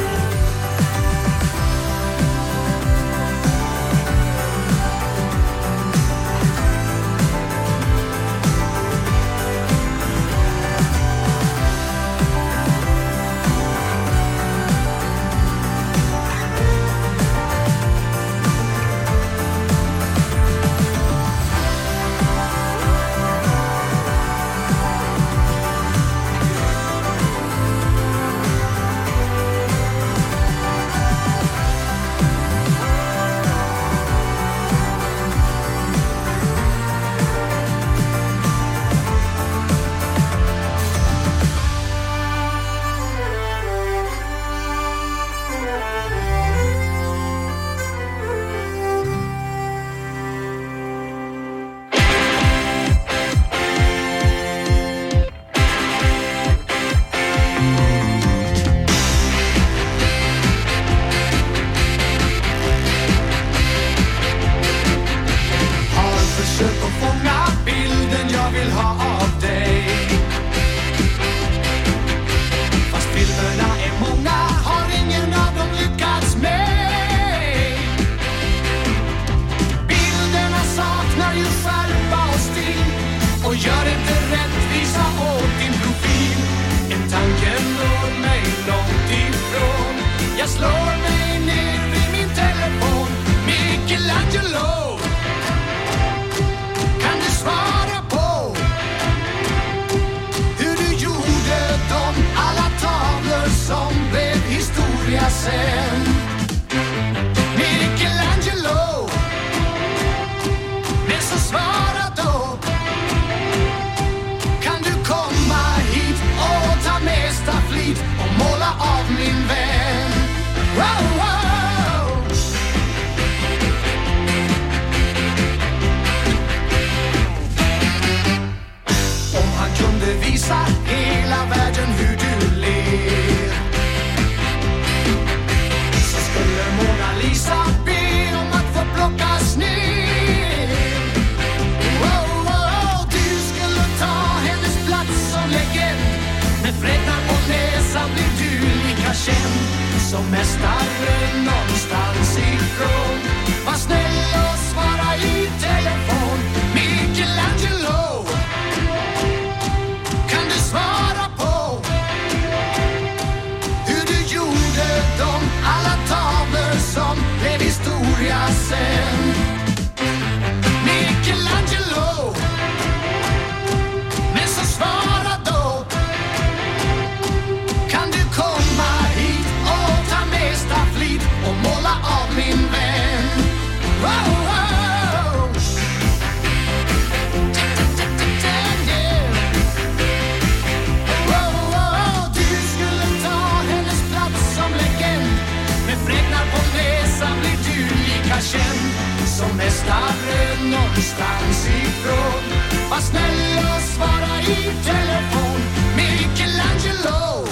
Som mästare någonstans ifrån. Var snäll och svara i telefon. Michelangelo, kan du svara på hur du gjorde dem alla tavlor som blev historia sen? Michelangelo, men så svara då. Kan du komma hit och ta med staflit och måla av min vän? Wow, wow. Wow, wow. Du skulle ta hennes plats som legend. Med fräknar på näsan blir du lika känd som mästare någonstans ifrån. Var snäll och svara i telefon. Michelangelo,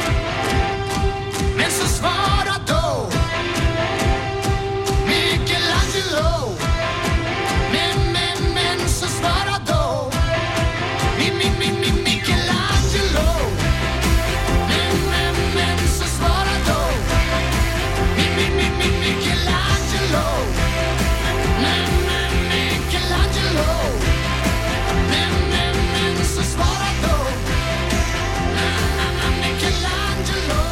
men så svara då. Michelangelo, men, men, men så svara då. Mi, mi, mi, mi, Michelangelo, men, men, men så svara då. Mi, mi, mi, mi, Michelangelo, men, men, Michelangelo, men, men, men så svara då. Na, na, na, Michelangelo,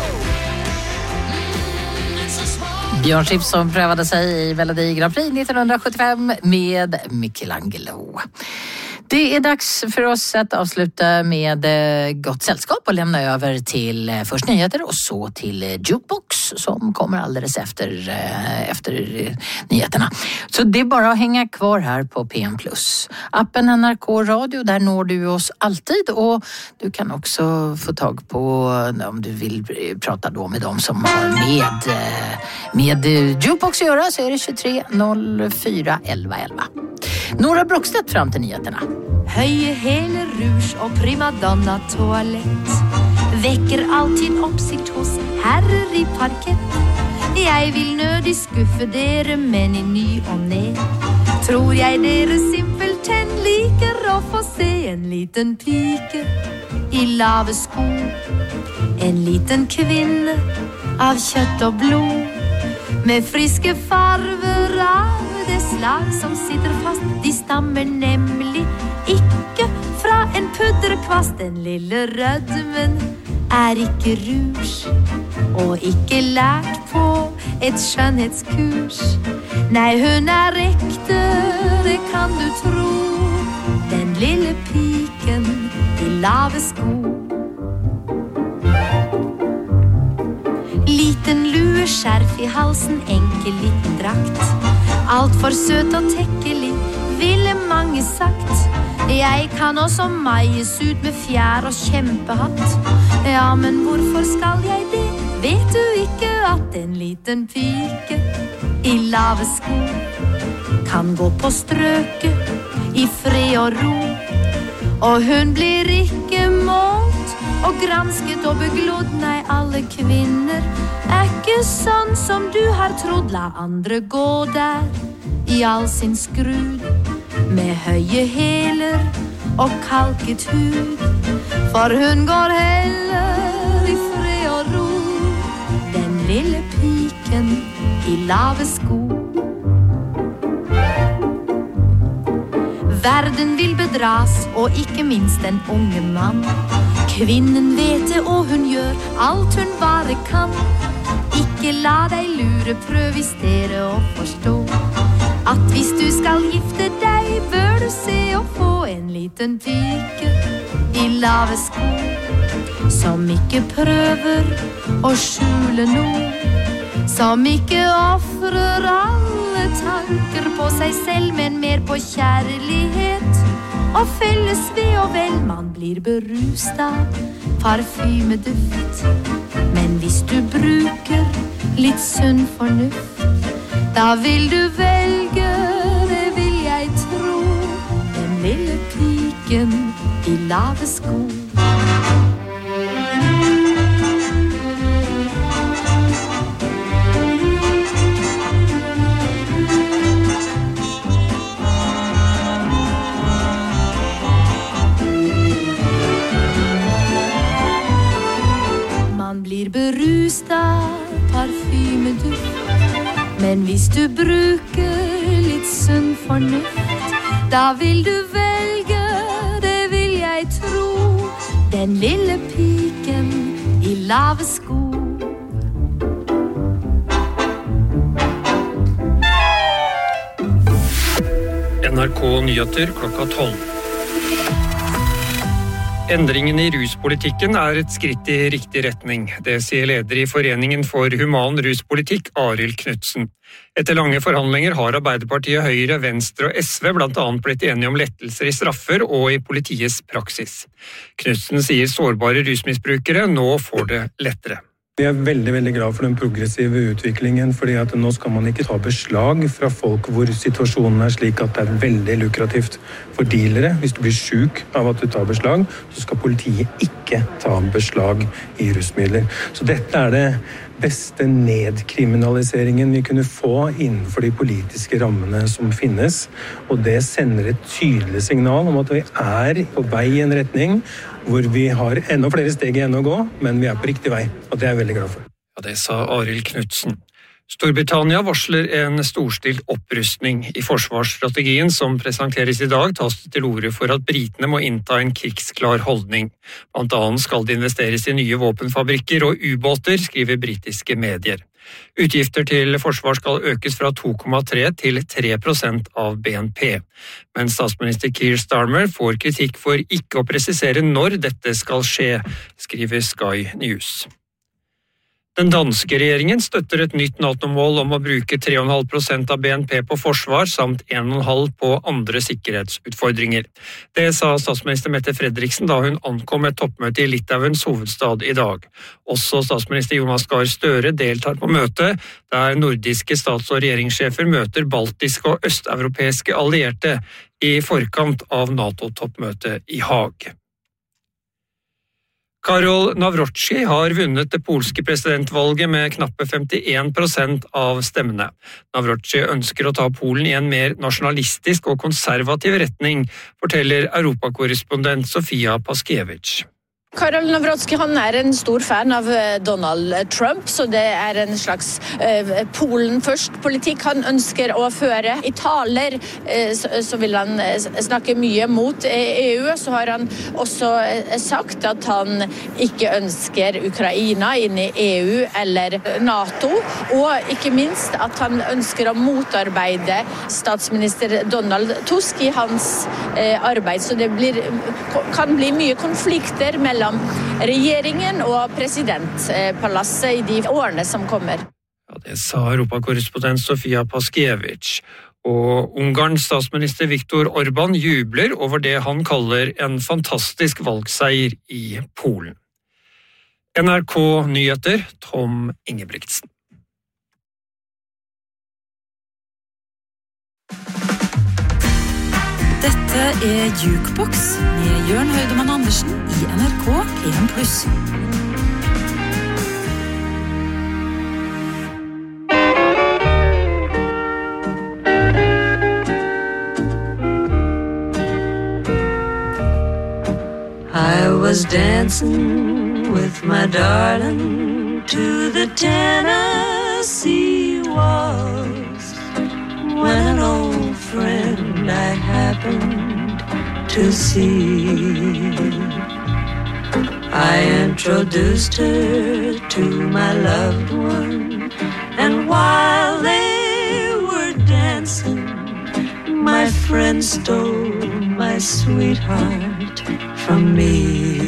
mm, men så svara. Björn Skifs som prövade sig i Melodi Grand Prix nittonhundrasjuttiofem med Michelangelo. Det är dags för oss att avsluta med Gott sällskap och lämna över till först nyheter och så till Jukebox. som kommer alldeles efter, efter nyheterna. Så det är bara att hänga kvar här på P M plus. Appen N R K Radio, där når du oss alltid och du kan också få tag på, om du vill prata då med dem som har med, med Jukebox att göra, så är det tjugotre noll fyra elva elva. Nora Brockstedt fram till nyheterna. Höje hele rouge och primadonna toalett väcker alltid oppsikt hos herrer i parkett. Jeg vil nødig skuffe dere, men i ny og ned tror jeg dere simpelthen liker å få se en liten pike i lave sko. En liten kvinne av kjøtt og blod, med friske farver av det slag som sitter fast. De stammer nemlig ikke fra en pudderkvast. Den lille rødmen er ikke rouge, og ikke lært på et skjønnhetskurs. Nei, hun er ekte, det kan du tro. Den lille piken i lave sko. Liten lue, skjerf i halsen, enkel liten drakt. Alt for søt og tekkelig, ville mange sagt. Jeg kan også meies ut med fjær og kjempehatt. Ja, men hvorfor skal jeg det? Vet du ikke at en liten pike i lave sko kan gå på strøket i fred og ro? Og hun blir ikke målt og gransket og beglodd. Nei, alle kvinner er ikke sånn som du har trodd. La andre gå der i all sin skrud, med høye hæler og kalket hud. For hun går heller i fred og ro, den lille piken i lave sko. Verden vil bedras, og ikke minst en unge mann. Kvinnen vet det, og hun gjør alt hun bare kan. Ikke la deg lure, prøv i stedet å forstå at hvis du skal gifte deg, bør du se og få en liten pike i lave sko, som ikke prøver å skjule noe, som ikke offrer alle tanker på seg selv, men mer på kjærlighet og felles ved og vel. Man blir berust av parfymeduft, men hvis du bruker litt sunn fornuft, da vil du velge, det vil jeg tro, den lille piken i lave sko. Man blir berust av parfymeduft, men hvis du bruker litt sunn fornuft, da vil du velge, det vil jeg tro, den lille piken i lave sko. N R K Nyheter klokka tolv. Endringen i ruspolitikken er et skritt i riktig retning. Det sier leder i Foreningen for human ruspolitikk, Arild Knutsen. Etter lange forhandlinger har Arbeiderpartiet, Høyre, Venstre og S V blant annet blitt enige om lettelser i straffer og i politiets praksis. Knutsen sier sårbare rusmisbrukere nå får det lettere. Vi er veldig, veldig glad for den progressive utviklingen, fordi at nå skal man ikke ta beslag fra folk hvor situasjonen er slik at det er veldig lukrativt for dealere. Hvis du blir syk av at du tar beslag, så skal politiet ikke ta beslag i rusmidler. Så dette er det beste nedkriminaliseringen vi kunne få innenfor de politiske rammene som finnes, og det sender et tydelig signal om at vi er på vei i en retning hvor vi har enda flere steg igjen å gå, men vi er på riktig vei, og det er jeg veldig glad for. Ja, det sa Arild Knutsen. Storbritannia varsler en storstilt opprustning. I forsvarsstrategien som presenteres i dag tas det til orde for at britene må innta en krigsklar holdning. Blant annet skal det investeres i nye våpenfabrikker og ubåter, skriver britiske medier. Utgifter til forsvar skal økes fra to komma tre til tre prosent av B N P. Men statsminister Keir Starmer får kritikk for ikke å presisere når dette skal skje, skriver Sky News. Den danske regjeringen støtter et nytt NATO-mål om å bruke tre komma fem prosent av B N P på forsvar, samt en komma fem på andre sikkerhetsutfordringer. Det sa statsminister Mette Fredriksen da hun ankom et toppmøte i Litauens hovedstad i dag. Også statsminister Jonas Gahr Støre deltar på møtet, der nordiske stats- og regjeringssjefer møter baltiske og østeuropeiske allierte i forkant av NATO-toppmøtet i Haag. Karol Nawrocki har vunnet det polske presidentvalget med knappe femtien prosent av stemmene. Nawrocki ønsker å ta Polen i en mer nasjonalistisk og konservativ retning, forteller europakorrespondent Sofia Paskiewicz. Karol Nawrocki han er en stor fan av Donald Trump, så det er en slags uh, Polen først-politikk han ønsker å føre. I taler uh, så, så vil han snakke mye mot E U, så har han også sagt at han ikke ønsker Ukraina inn i E U eller NATO, og ikke minst at han ønsker å motarbeide statsminister Donald Tusk i hans uh, arbeid, så det blir, kan bli mye konflikter mellom regjeringen og presidentpalasset i de årene som kommer. Ja, det sa europakorrespondent Sofia Paskiewicz. Og Ungarns statsminister Viktor Orbán jubler over det han kaller en fantastisk valgseier i Polen. N R K Nyheter, Tom Ingebrigtsen. Dette er Jukebox med Jørn Høydemann Andersen i N R K P M pluss. I was dancing with my darling to the Tennessee waltz when an old friend I happened to see. I introduced her to my loved one, and while they were dancing, my friend stole my sweetheart from me.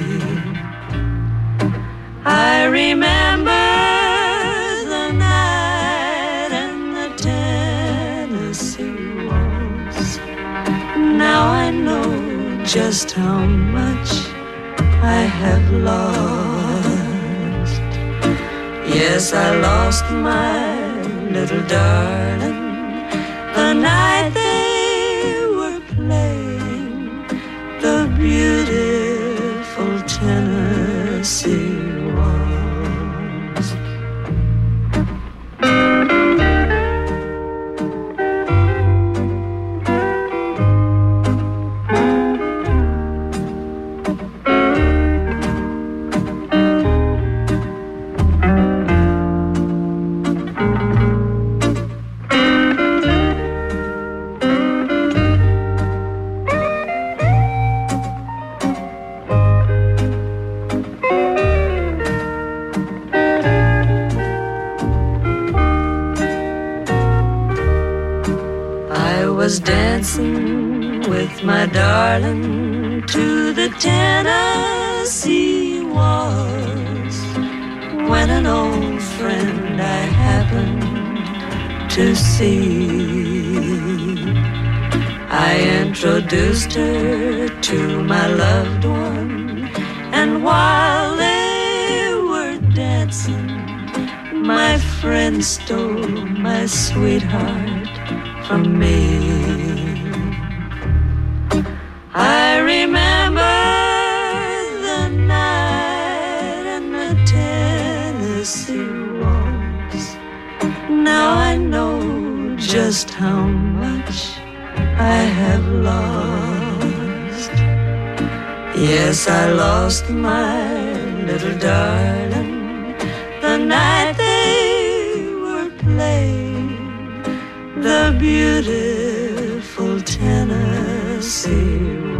I remember the night and the Tennessee waltz. Now I know just how much I have lost. Yes, I lost my little darling the night they were playing the beautiful Tennessee waltz. Was dancing with my darling to the Tennessee waltz when an old friend I happened to see. I introduced her to my loved one, and while they were dancing, my friend stole my sweetheart from me. I remember the night and the Tennessee waltz. Now I know just how much I have lost. Yes, I lost my little darling the night they were playing the beautiful Tennessee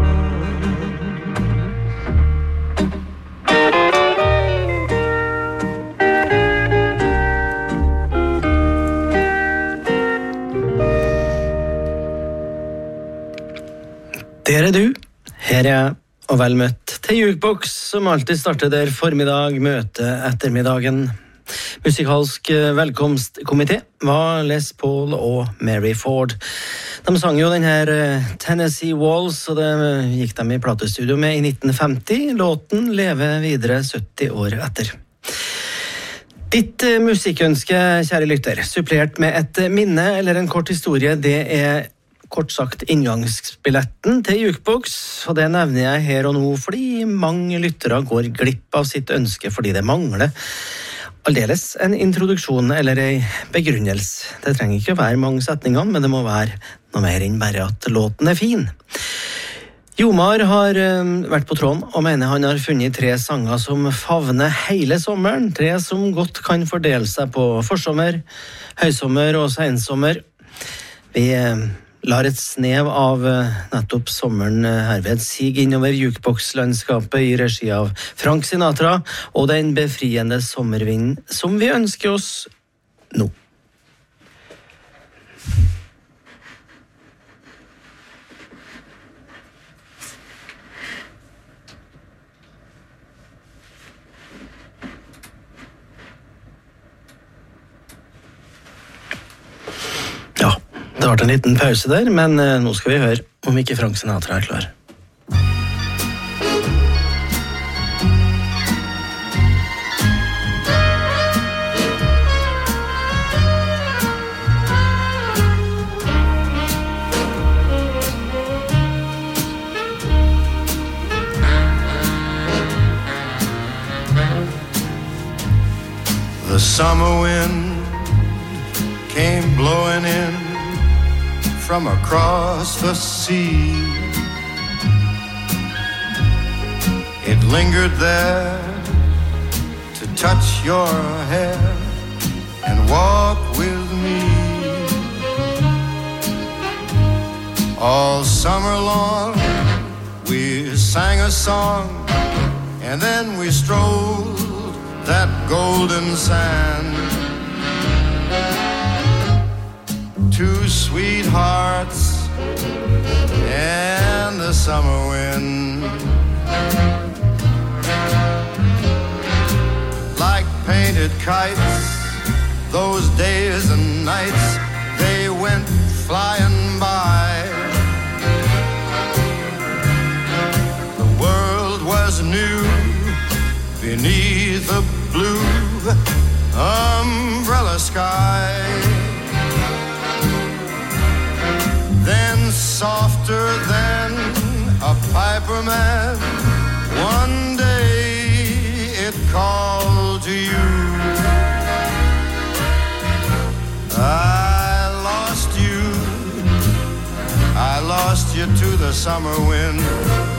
Der er du, her er jeg, og vel møtt til Jukebox, som alltid starter der formiddag, møte ettermiddagen. Musikalsk velkomstkomité var Les Paul og Mary Ford. De sang jo den her Tennessee Waltz, og det gikk de i platestudio med i nitten femti. Låten lever videre sytti år etter. Ditt musikkønske, kjære lytter, supplert med et minne eller en kort historie, det er kort sagt inngangsbilletten til Jukebox, og det nevner jeg her og nå fordi mange lyttere går glipp av sitt ønske fordi det mangler aldeles en introduksjon eller en begrunnelse. Det trenger ikke være mange setninger, men det må være noe mer enn bare at låten er fin. Jomar har vært på tråden og mener han har funnet tre sanger som favner hele sommeren, tre som godt kan fordele seg på forsommer, høysommer og sensommer. Vi lar et snev av nettopp sommeren herved sig innover jukebokslandskapet i regi av Frank Sinatra og den befriende sommervinden som vi ønsker oss nå. Det har vært en liten pause der, men nå skal vi høre om ikke Frank Sinatra er klar. The summer wind came blowing in from across the sea. It lingered there to touch your hair and walk with me. All summer long we sang a song and then we strolled that golden sand. Two sweethearts and the summer wind, like painted kites, those days and nights, they went flying by. The world was new beneath a blue umbrella sky. Then softer than a piper man, one day it called to you. I lost you, I lost you to the summer wind.